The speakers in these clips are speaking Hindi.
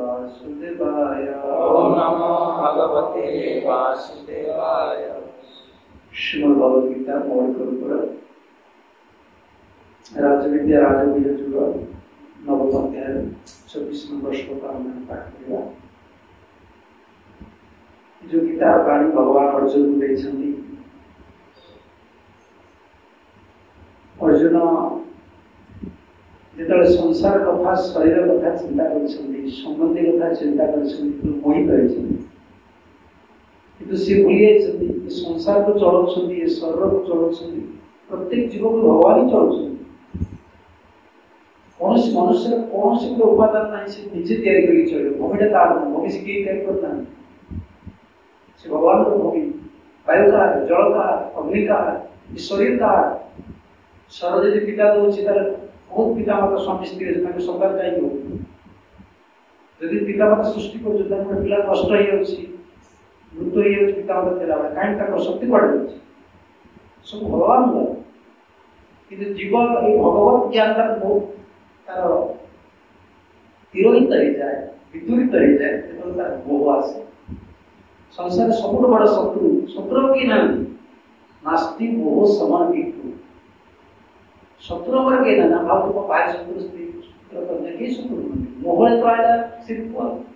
वासुदेवाय। ओम नमो भगवते वासुदेवाय। श्रीमद् भगवद गीता मौलिक राजविद्या राजबीज जुग नवम अध्याय 24 नंबर श्लोक पाठ करिया। जो गीता बाणी भगवान अर्जुन को देइछन्ति, अर्जुन जेतବେଳେ संसार कथा शरीर कथा चिंता करछन्ति, संबंधी कथा चिंता करछन्ति, मोहित होइछन्ति, किंतु से भूली जाइछन्ति संसार को चलाउछन्ति, ये शरीर को चलाउछन्ति, प्रत्येक जीव को भगवान ही चलाउछन्ति। कौन मनुष्य कौन से उपादान नहीं से निजे तैयारी करी चलो, भूमिटा तार भूमि से किए तैयारी करता है, से भगवान को भूमि वायु का है, जल का है, अग्नि का है, शरीर का है। शरीर यदि पिता दौर बहुत पिता माता स्वामी स्त्री संसार चाहिए, यदि पिता माता सृष्टि कर पिला नष्ट हो मृत्यु हो पिता माता देला कहीं शक्ति बढ़ जाए सब भगवान कि जीव ये भगवत ज्ञान बहुत तार तिरोहित हो जाए, विदूरित हो जाए, तार मोह आसे। संसार सबुठ बड़ शत्रु शत्रु कि नास्ति मोह समान विष्णु शत्रु अमर के ना भाव तो बाहर शत्रु स्त्री करने के शत्रु मोह तो आया सिर्फ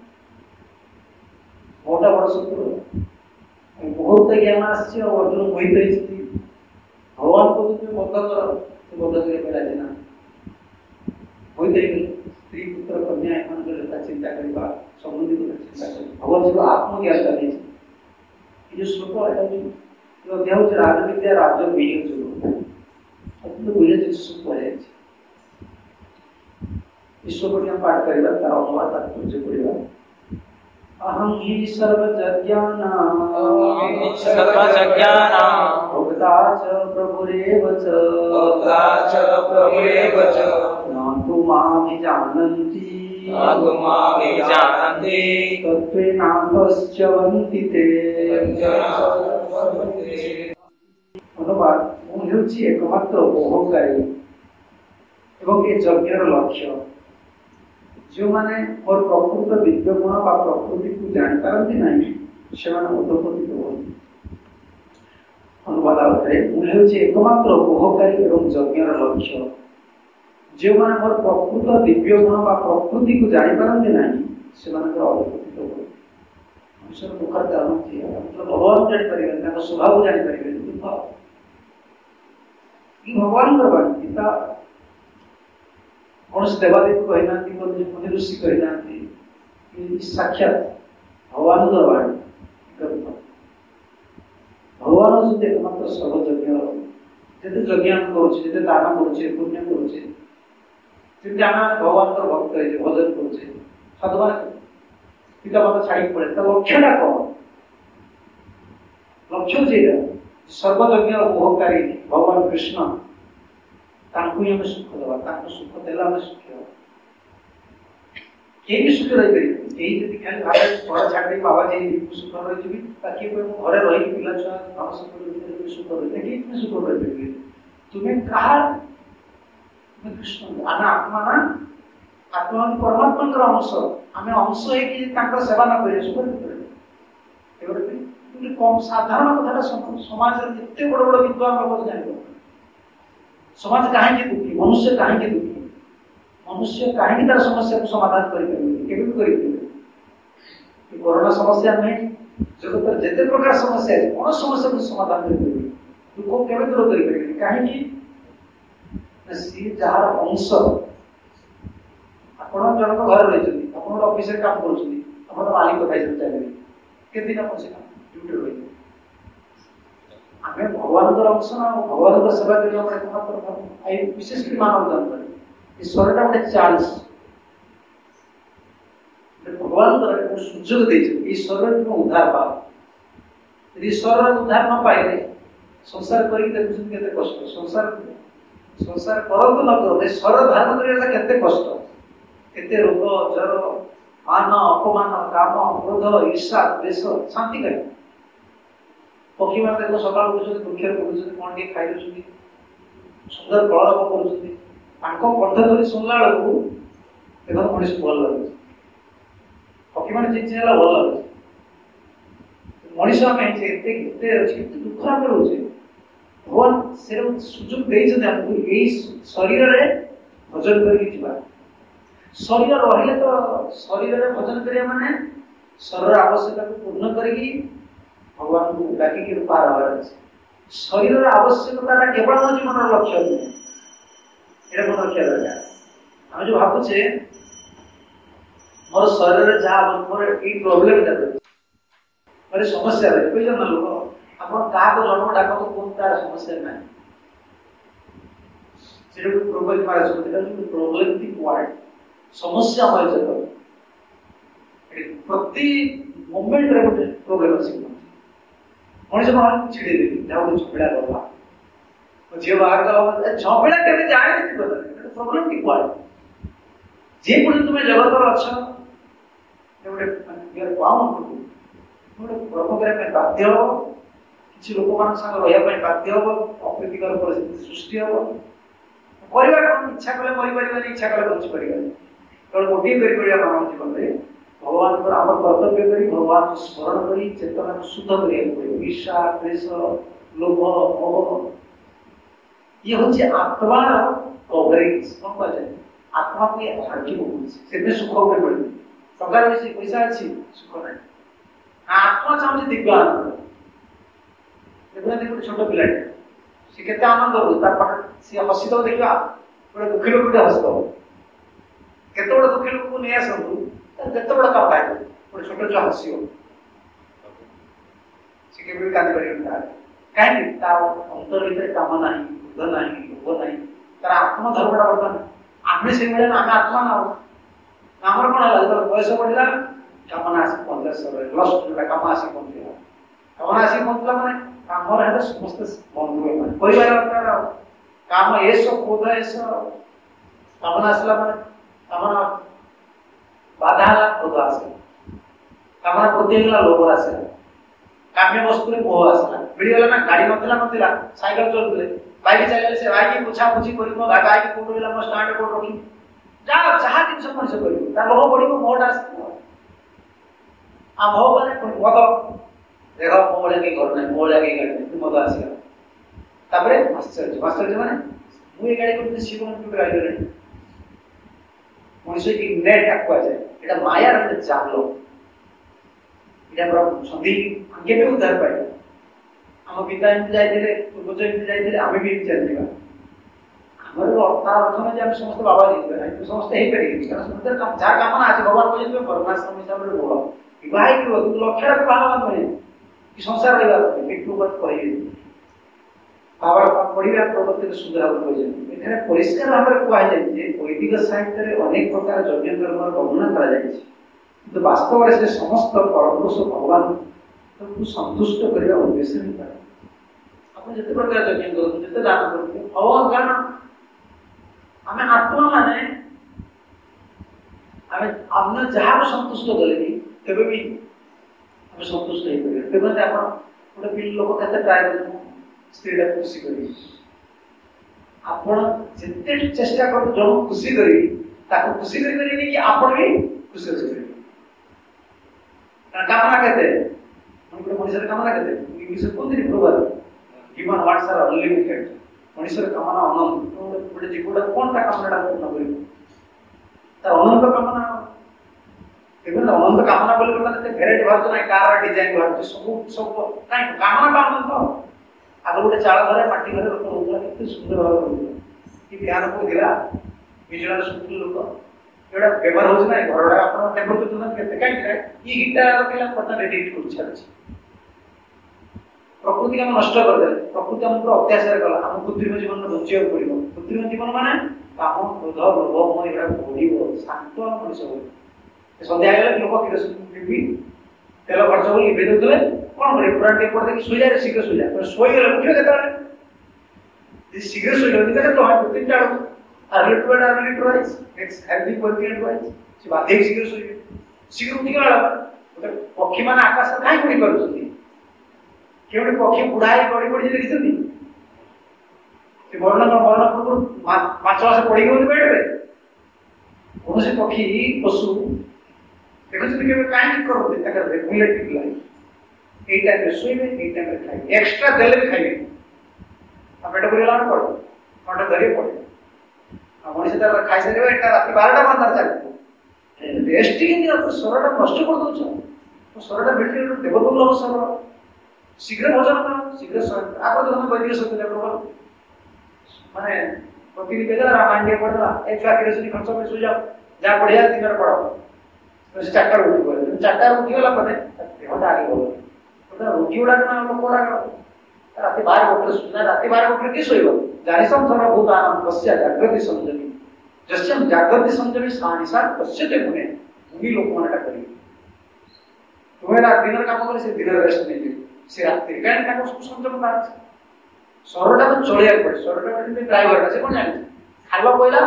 मोटा बड़ शत्रु बहुत ज्ञान आस्य अर्जुन मोहित होती भगवान को तुम बद्ध कर बद्ध कर देना मोहित स्त्री पुत्र कन्या एमान चिंता करवा संबंधी चिंता कर भगवान जी आत्मज्ञान चाहिए। ये श्लोक जो अध्याय राजविद्या राज्य बीज अत्यंत बुझे जिस पढ़े ईश्वर को पाठ करिबा तार अनुवाद तात्पर्य पढ़िबा। अहं हि सर्वज्ञानां भोक्ता च प्रभुरेव च न तु मामभिजानन्ति तत्त्वेनान्तश्चवन्ति ते। अनुवाद ମୁଁ ହେଉଛି एकमात्र ଉପଭୋଗକାରୀ ଏବଂ ଏ ଯଜ୍ଞର ଲକ୍ଷ୍ୟ। ଯେଉଁମାନେ ମୋର ପ୍ରକୃତ ଦିବ୍ୟ ଗୁଣ ବା ପ୍ରକୃତିକୁ ଜାଣିପାରନ୍ତି ନାହିଁ ସେମାନେ ଅଧପତିତ ହୁଅନ୍ତି। ଅନୁବାଦ ଅର୍ଥରେ ମୁଁ ହେଉଛି एकमात्र ଉପଭୋଗକାରୀ ଏବଂ ଯଜ୍ଞର ଲକ୍ଷ୍ୟ। ଯେଉଁମାନେ ମୋର ପ୍ରକୃତ ଦିବ୍ୟ ଗୁଣ ବା ପ୍ରକୃତିକୁ ଜାଣିପାରନ୍ତି ନାହିଁ ସେମାନଙ୍କର ଅଧପତିତ ହୁଅନ୍ତି। ମଣିଷର ଦୁଃଖର କାରଣ ଭଗବାନ ଜାଣିପାରିବେନି, ତାଙ୍କ ସ୍ୱଭାବ ଜାଣିପାରିବେନି, ଦୁଃଖ भगवान गीता कौन से देवादेव कहना मुनि ऋषि कहना साक्षात भगवान भगवान हूँ एकमात्र सर्वज्ञ जिते यज्ञ करुचे दान करुचे पुण्य करुचे भगवान भक्त है भजन करुचे साधु पिता माता छाड़ी पड़े लक्ष्यटा कौन लक्ष्य जेटा सर्वज्ञ उपभोगकारी भगवान कृष्ण तांको ही हमें सुख देवा तांको सुख देला हमें सुख हो के भी सुख रही करी यही यदि खाली भाई घर छाड़ी बाबा जी सुख रही छी ताकि कोई घरे रही पिला छुआ काम सुख रही सुख रही कि इतने सुख रही तुम्हें कहा मैं कृष्ण आना आत्मा ना आत्मा परमात्मा का अंश हमें अंश है कि तांको सेवा ना करे सुख रही कम साधारण कथा समाज एत बड़ बड़ विद्वान लोग जान समाज कहीं दुखी मनुष्य कहीं दुखी मनुष्य कहीं तार समस्या को समाधान करें कोरोना समस्या नहीं जगत जिते प्रकार समस्या है कौन समस्या को समाधान करें दुख केवे दूर करें कहीं सी जार अंश आप जनक घर रही आप ऑफिस काम कर मालिक खाई चाहिए केदिन आप आमे भगवान अंश ना भगवान सेवा करने विशेष मानव जन्म ईश्वर गोटे चांस भगवान सुजोग ईश्वर उद्धार पाओ ईश्वर उद्धार न पाइले संसार करते कष्ट संसार संसार करतु न करो ईश्वर धारण करते कष्ट केते रोग जर मान अपमान काम क्रोध ईर्षा द्वेष शांति करें पक्षी मैंने देखो सकाल उठुଛନ୍ତି ବୃକ୍ଷରେ ବୁଲୁଛନ୍ତି କଣ ଟିକେ ଖାଇଦଉଛନ୍ତି ସୁନ୍ଦର କଳରବ କରୁଛନ୍ତି ତାଙ୍କ କଣ୍ଠ ଧରି ଶୁଣିଲା ବେଳକୁ ଦେଖନ୍ତୁ ମଣିଷ ଭଲ ଲାଗୁଛି पक्षी मैंने चेंज है भल लगे मनीष आम दुख आम रोचे भगवान से सुजोग दे शरीर में भजन कर शरीर रही तो शरीर में भजन करिया माने शरीर आवश्यकता को पूर्ण करी भगवान को डाकिक पार हबार अच्छे शरीर आवश्यकता केवल मो जीवन लक्ष्य नुहे ये मन रखा दरकार आम जो भावुचे मोर शरीर जहाँ मोर ये प्रोब्लेम मेरे समस्या रहे कई जन लोक आप जन्म डाक कौन तार समस्या ना प्रोब्लेम प्रोब्लेमेटिक वर्ड समस्यामय जगत प्रति मोमेंट रे गोटे प्रोब्लेम अच्छी मनीष महाराज छिड़ेदेवी जहाँ झगड़ा करवा झील बाहर गला झगड़ा के जाए प्रोब्लेमेटिक वर्ड जे पुणी तुम्हें जगत अच्छ गोटे पाऊँ कर्म करने बाध्य हम किसी लोक मान रहा बाध्य हम अप्रीतिकर परिस्थिति सृष्टि हम करवा कौन इच्छा कले मरीपर इच्छा कले बची पार केवल गोटे मानव जीवन में भगवान आम कर्तव्य कर भगवान को स्मरण कर चेतना को शुद्ध करा ईर्षा द्वेष लोभ मोह ये हूँ आत्मार कवरेज कौन कह आत्मा को हार्टी सुख उठे पड़े टंकार बेसी पैसा अच्छी सुख ना आत्मा चाहूँ दिव्य आनंद देखते गोटे छोट पिला सी के आनंद हो सी हसी देखा गोटे दुखी लोक हसद केत बड़ दुखी लोक को नहीं आसतु केत बड़ काम पाए गोटे छोट छुआ हसी सी के कांदी पार कहीं अंतर भर काम ना क्रोध ना लोभ ना तार आत्मधर्मटा बर्तमान आम से मिले आम आत्मा ना आमर कौन है बयस बढ़ला कामना आसी पहुंचला लस्ट जो काम आसी पहुंचला कामना आसी पहुंचला माने काम है समस्त बंधु परिवार काम एस क्रोध एस कामना आसला माने कामना बाधा क्रोध आसला कामना प्रतिगला लोभ आसला काम्य वस्तु में मोह आसला मिलगला ना गाड़ी नथिला साइकिल चलुले बाइक चलाले से बाइक पुछा पुछी करी मो बाइक कोड गेला मो स्टार्ट कोड रखी जहाँ जिन मनुष्य कर लोभ बढ़ मोहटा आ मोह मैंने मद देख मो भाया कहीं घर ना मो भाया कहीं गाड़ी नहीं मद आसगला आश्चर्य मैंने मुझे गाड़ी करते शिव गाड़ी कर मनुष्य की नेट आकुआ जाए ये माया गोटे जाल यहाँ सन्धि के उद्धार पाए आम पिता एमती जाते पूर्वज एमती जाते आम भी चलता तार अर्थ ना आम समस्त बाबा जीत समस्ते समस्त जहाँ कामना आज भगवान कहते वर्णाश्रम हिसाब से बोल विवाहित लक्ष्य बाहर नुहे कि संसार रहा पेटू बात कहे बाबा पढ़ा प्रवर्तित सुंदर भाव कहते परिष्कार भाव में कहुए वैदिक साहित्य अनेक प्रकार यज्ञ कर्म वर्णना कर वास्तव में समस्त परपुरुष भगवान को संतुष्ट करने उद्देश्य नहीं पाए आप जिते प्रकार यज्ञ करूँ जिते दान करूँ भगवान कारण आम आत्मा माने आम जहाँ संतुष्ट कले केवे भी आम संतुष्ट हो पारे आप गोटे पिल लोक के ट्राए कर स्त्री खुशी कर जिते चेष्टा कर जन खुशी कर खुशी कि आप भी खुशी अच्छे कामना के गोटे मनुष्य कामना के इंग्लिश कहते proverb human wants are unlimited मनुष्य कामना अनंत गोटे जीवटा कौन ता कामना पूर्ण कर अनंत कामना अनंत कामना बोले भेराइटी बाहर ना कार डिजाइन बाहर सब सब कहीं कामना अनंत आगे गोटे चाल घर माटी घर लोक रोला के सुंदर भाव रोला कि फैन को दिला बिजली सुंदर लोक एटा व्यवहार हो ना घरटा आप टेम्परेचर केते कहीं ये हिटा रखला पता रेडिट कर छाड़ी प्रकृति आम नष्ट करदे प्रकृति आम पूरा अत्याचार कला आम कृत्रिम जीवन बचा पड़ो कृत्रिम जीवन माने काम क्रोध लोभ मोह ये बढ़ शांत मनुष्य सन्ध्या लोक किरोसिन तेल खर्च कर लिभे देते कौन करे पूरा टेपर देखिए शुई जाए शीघ्र शुई जाए शोगले उठे के शीघ्र शुई तीन टा बाध्य शीघ्र शुई शीघ्र उठी गला गोटे पक्षी मैंने आकाश कहीं उड़ी पार्टी किए पक्षी बुढ़ाई गड़ी पड़ी देखी मरण मरण पूर्व पांच मास पड़ी पेट में कौन पक्षी पशु देखो केवल कहीं करते ताकर रेगुलेटिव लाइफ एई टाइम रे सोइबे एई टाइम रे खाइबे एक्स्ट्रा देले भी खाइबे आ पेट भरी लाण पड़ो कोटा धरि पड़े आ मनीष तार खाइ सरे एटा रात 12टा बंदा चल रेस्ट के नहीं तो शरीरटा नष्ट कर दउछ तो शरीरटा बिल्कुल देवतुल्य शरीर शीघ्र भोजन करो शीघ्र आप तो वैदिक शब्द देखो माने प्रतिदिन बेला रामायण के पढ़ला एक लाख रजनी खर्च में सो जाओ जा बढ़िया दिन में पढ़ो तो चार उठी गए चार उठी गला पने देहटा आगे गलो तो उठी उड़ा ना लोग कोड़ा रात 12 बजे सुना रात 12 बजे की सोइबो जानि संसार भूतानां पश्य जागृति संजमी जस्यम जागृति संजमी सानिसा पश्यते मुने मुनि लोक मानटा करी तुम्हें रात दिन काम करे से दिन रेस्ट नहीं से रात्रि काहे का को संजम ना शरीरटा तो चलिया पड़े शरीरटा में ड्राइवरटा से कोन जानि खाइबा पइला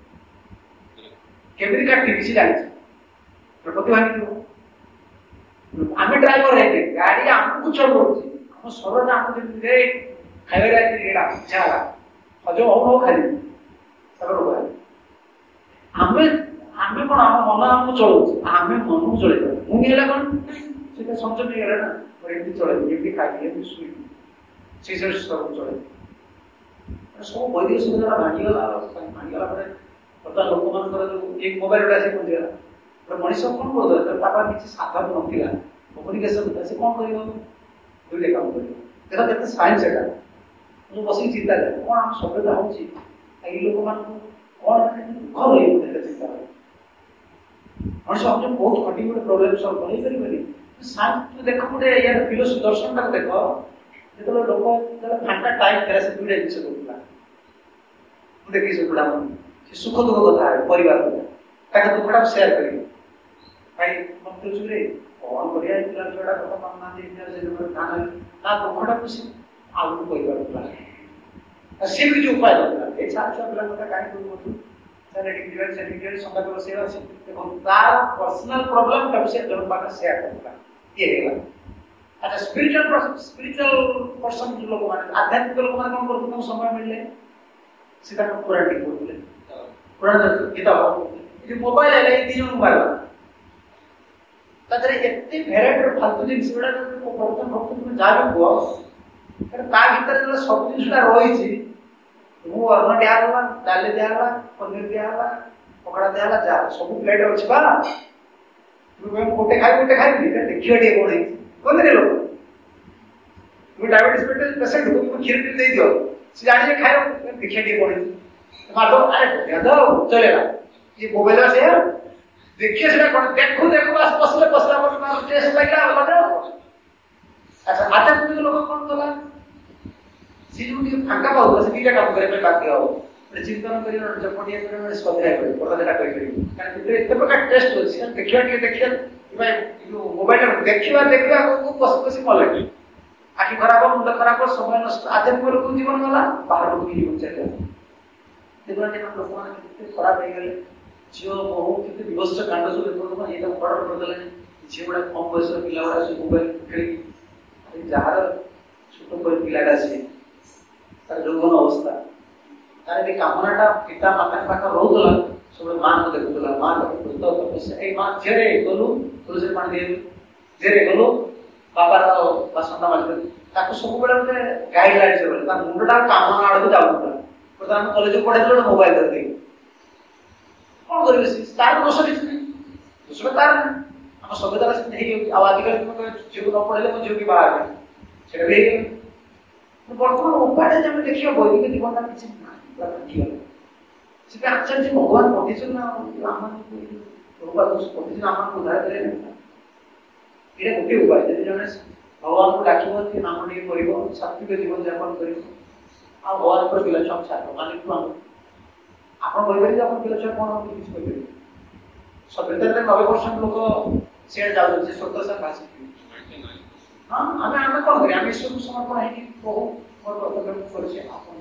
केमिति काटी किसी जानि प्रकृति भागी आमे ड्राइवर है गाड़ी हमको चलौची हम शरीरटा हमको जे खाइबा राति एडा जाला हजो हो खाली सब रोग आमे आमे कोन हम मन हमको चलौची आमे मन को चले मुनि हेला कोन सेटा संजम हेला ना एमती चले एमती खाइ एमती सुई सीजर सब चले सब वैदिक सुविधा भांगीगला पर बर्तमान लोक मान एक मोबाइल उठा से पहुंचला तो मनीष कौन कर तापर किसी साधन नथिला कम्युनिकेशन से कौन करियो दुईटे काम करियो देखा केते साइंस एटा जो बसी चिंता करे कौन हम सभ्यता होची ए लोक मान कौन घर होई देखा चिंता मनीष हम बहुत खटी गुटे प्रॉब्लम सॉल्व करि करी साइंस देखो गुटे यार फिलोसफी दर्शन तक देखो जेतलो लोक जला फांटा टाइम करे से दुईटा जिंस करला मु देखि से बुढ़ा मन से सुख दुख कथा है परिवार ताका दुखटा शेयर करी भाई मत चुरे कौन बढ़िया पिला छोड़ा कथा मानना दे से ध्यान ना दुखटा खुशी आलू परिवार पिला से भी जो उपाय होता है छात्र पिला कथा काई कोन सर्टिफिकेट संबंध को सेवा से देखो तार पर्सनल प्रॉब्लम तब से जन पाकर शेयर करता ये है अच्छा स्पिरिचुअल पर्सन जो लोग माने आध्यात्मिक लोग माने कौन करते हैं समय मिलले सीधा पुराण ठीक बोलते पुराण गीता ये मोबाइल है ये तीन मोबाइल तदरे इतने वेराइटी फालतू जिनिस गुडा को प्रथम में जाबे को कारण ता भीतर जो सब जिनिसटा रही छी मु अन्न दियाला डाले दियाला पनीर दियाला पकड़ा दियाला जा सब प्लेट अछि बा तू कोटे खाई देखियो टे कोन है कोन रे लोग तू डायबिटीज पेशेंट को तुम खीर दे दियो से जाने खायो देखियो टे कोन है मार दो अरे दे दो चलेगा ये मोबाइल से देखिए से कोन देखो बस पसला पर टेस्ट लगला लगा अच्छा आता कुछ लोग कौन तला सीजू के फांका पाउ से कीटा काम करे पे बाकी हो चिंतन करी जपटिया करे स्वाध्याय करे पढ़ाटा करी कारण भीतर एते प्रकार टेस्ट होछि देखियो भाई जो मोबाइल देखिवा को बस मलकी आखि खराब मुंड खराब समय नष्ट आध्यात्मिक लोक जीवन वाला बाहर लोक जीवन चले देखो जे लोक माने कितने खराब हो गले जियो बहुत कितने विवश कांड जो देखो ना एटा बड़ कर देले जे बड़ा कम बयस पिला बड़ा से मोबाइल खेली जहार छोट पर पिलाटा से तार जौवन अवस्था तार ए कामनाटा पिता माता पाख रहउतला सब मां को देखुतला मां को तो तपस्या ए मां जेरे गलु तुलसी पानी दे जेरे गलु बाबा रो बासना माल ताको सब बेला मते गाइडलाइन से बोले ता मुंडटा कामना आड़ को जाउतला तो हम कॉलेज पढ़े तो मोबाइल कर दे कौन करिवे से तार दोष किछ नहीं दूसरा तार हम सभ्यता से नहीं अब आजकल में जो न पढ़ले जो की बाहर है सेटा भी तो वर्तमान उपाय जब देखियो वैदिक जीवन का किछ नहीं से आचार्य भगवान पठिछन ना आमान रूपा दोष पठिछन आमान उद्धार करे एटा गोटे उपाय जदि जने भगवान को डाकिबो कि नाम नहीं करिवो सात्विक जीवन यापन करिवो आ भगवान पर विलक्षण छात्र माने को आपण कहबे जे आपण विलक्षण कोन किछ कहबे सभ्यता रे 90% लोक शेयर जाउ जे स्वर्ग से भाषी हां हमें कोन करी हम ईश्वर समर्पण है कि बहुत मोर कर्तव्य करछे आपण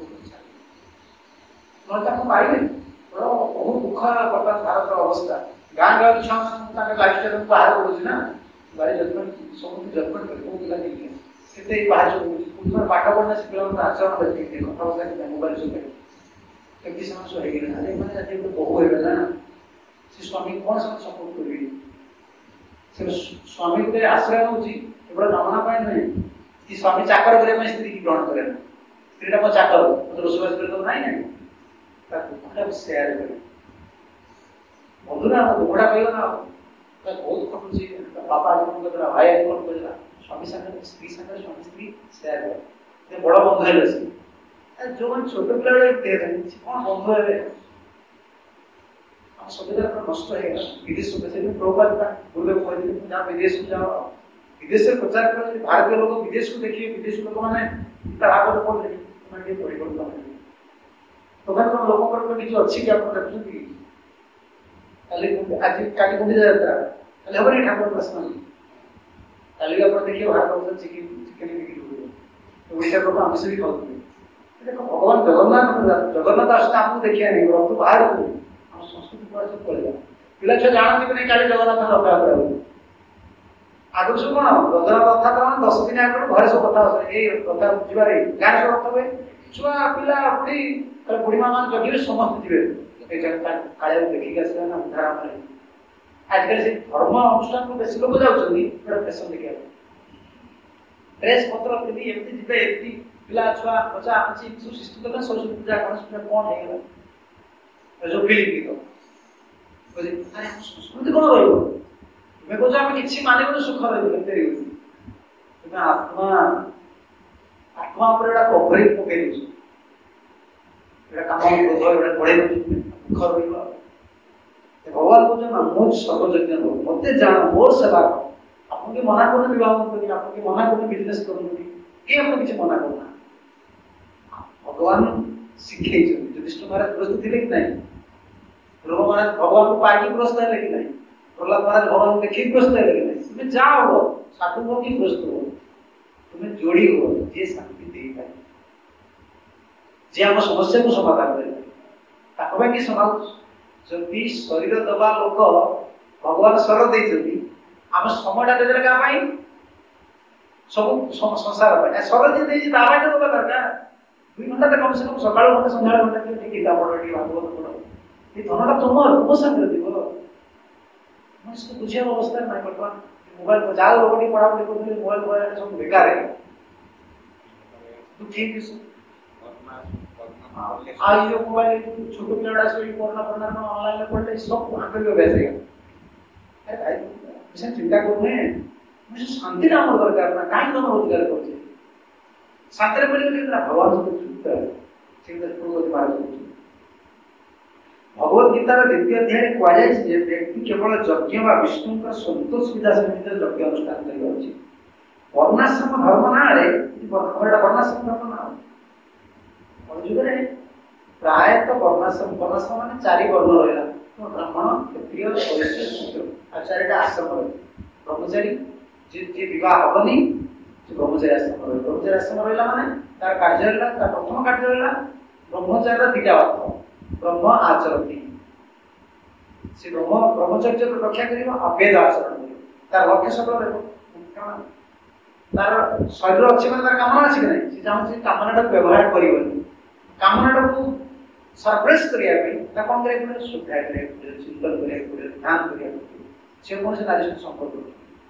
नता को पाइले बहुत दुख वर्तमान भारत अवस्था गां गांव छान लाइफस्टाइल को बाहर पड़ुछि ना बारे जजमेंट सब जजमेंट कर को लगे केते बाहर जो पाठ पढ़ना सिखला आचरण देखि कथा होता है मोबाइल से कभी समझ हो गई ना अरे मैंने जब बहु है ना से स्वामी कौन सा सपोर्ट करेगी से स्वामी को आश्रय होची केवल नमना पाए नहीं कि स्वामी चाकर करने स्त्री की ग्रहण करे स्त्री मो चाकर तो रोषवास कर तो नहीं नहीं ताको शेयर करे बंधुरा दुखड़ा कहला ना बहुत खटुची बापा आजन को भाई आजन को स्वामी संग स्त्री संग स्वामी स्त्री शेयर करे बड़ बंधु है जो मन छोट पिला दे रहे कौन बंधु है सभ्यता नष्ट है विदेश में प्रभुपाद का गुरुदेव कहते जहाँ विदेश में जाओ विदेश से प्रचार कर भारतीय लोग विदेश को देखिए विदेश लोक मैंने आगे पढ़ लेकिन परिवर्तन तो लोगों पर किसी अच्छी क्या देखुं आज काली गुंडीचा यात्रा कल हम नहीं ठाकुर प्रश्न कल आप देखिए भारत चिकेन बिक्री ओडिशा लोग आमिष भी खाते देखो भगवान जगन्नाथ आसने आपको देखिए नहीं रथ बाहर संस्कृति पूरा सब पड़ेगा पिला छुआ जानते कि नहीं काली जगन्नाथ रथयात्रा आगु सब कौन रथयात्रा कौन 10 दिन आगे घर सब कथा रथ जीवार गाँव सब रथ हुए छुआ पिला बुढ़ी बुढ़ी माँ मान जगह समस्त जीवे कालिया देखिक आसला ना उद्धार आजकल से धर्म अनुष्ठान को बेसी लोग जाऊँगी फैशन देखा ड्रेस पत्र पिंधि एमती जीवे एमती पिला छुआ बच्चा अच्छी सब सृष्टि कले सरस्वती पूजा गणेश पूजा कौन है जो फिल्म गीत अरे संस्कृति कौन रही तुम्हें कौन आम कि मानव सुख रही तुम्हें आत्मा आत्मा पर कभरिंग पकई काम क्रोध बढ़े दुख रही भगवान कहते मुझ सर्वज्ञ मत जान मोर सेवा कर आपके मना करने विवाह करनी आपके मना करने बिजनेस करनी किए आप किसी मना करना भगवान शिखे युधिष्ठिर महाराज ग्रस्त थे कि नहीं ध्रुव महाराज भगवान को पाई ग्रस्त है कि नहीं प्रहलाद महाराज भगवान को देखिए ग्रस्त है कि नहीं तुम्हें जाओ साधु हो कि ग्रस्त हो तुम्हें जोड़ी हो जे शांति दे पाए जे आम समस्या को समाधान करें कि समाज जदि शरीर दबा लोक भगवान स्वर देते आम समयटा देते क्या सब संसार स्वर जी देती दबा तो दबा दरकार 2 घंटा कम से कम सकाल घंटा संध्या घंटा गीता पढ़ भागवत पढ़ ये धनटा तुम संगे दिव मनुष्य बुझे अवस्था ना बर्तमान मोबाइल को जहाँ लोग पढ़ापढ़ी कर मोबाइल मोबाइल सब बेकार है ठीक आज जो मोबाइल छोट पिला पढ़ना पढ़ना ऑनलाइन पढ़ले सब आगे वैसे अरे भाई चिंता करूँ मुझे शांति नाम दरकार ना कहीं तुम रोजगार कर शांति बोले भगवान भगवद गीतार द्वितीय अध्याय कहुए व्यक्ति केवल यज्ञ व विष्णु का संतोष सुविधा सहित यज्ञ अनुष्ठान कर वर्णाश्रम धर्म ना वर्णाश्रम धर्म ना जुगे प्रायतः वर्णाश्रम मान 4 वर्ण रहा ब्राह्मण क्षत्रिय वैश्य शूद्र आ 4टा आश्रम रही ब्रह्मचारी जी विवाह हेनी ब्रह्मचारी आश्रम रही ब्रह्मचारी आश्रम रहा माने तार कार्य रहा प्रथम कार्य रहा ब्रह्मचारी 2टा अर्थ ब्रह्म आचरती से ब्रह्मचर्य रक्षा कर अभेद आचरण तार लक्ष्य सफल रहा तार शरीर अच्छे मैंने तार कामना अच्छी नहीं से चाहूँ कामना व्यवहार कर कामना को सरप्राइज करने कौन करें शुद्धा करें चिंतन करें ध्यान करें कौन से नारी संपर्क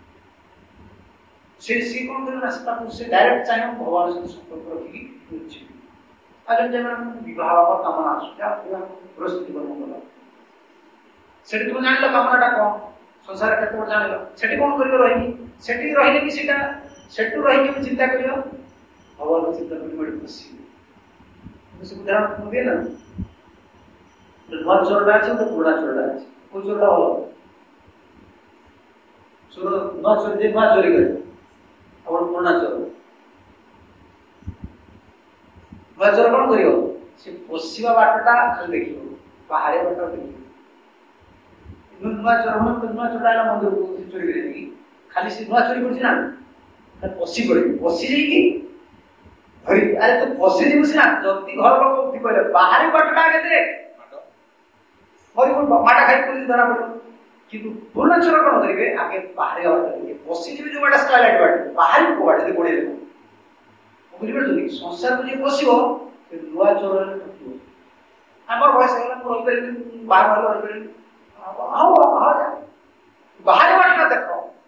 से कौन कर डायरेक्ट चाहे भगवान सहित संपर्क रखिकी आज विवाह कामना गृहस्थ जीवन गला से तुम जान कामना कौन संसार क्षेत्र जान से कौन कर रही रही कि सेठू रही चिंता कर भगवान को चिंता कर बसी उदाहरण दिए ना नुआ चोरटा अच्छे तो पुराना चोरटा अच्छे कोई चोरटा भल चोर नुआ चोरी नुआ चोरी करे पुराना चोर नुआ चोर कौन कर पशिवा बाटटा खाली देख बाहर बाट देख नुआ चोर नुआ चोरटा है मंदिर को चोरी करेगी खाली से नुआ चोरी कर पशि पड़े पशि जाइए अरे तो पशि जीव सीना जदि घर लोक उठी पड़े बाहर बाटटा आगे देख माटा खाई पुलिस धरा पड़े किंतु पुराना चोर कौन करेंगे आगे बाहर बाट देखे पशि जीव जो बाटा स्टाइल बाट बाहर को बाट गोड़े देखो बुझे संसार को जो पशिव नुआ चोर आमर बयस रही बाहर बाहर बाटटा देख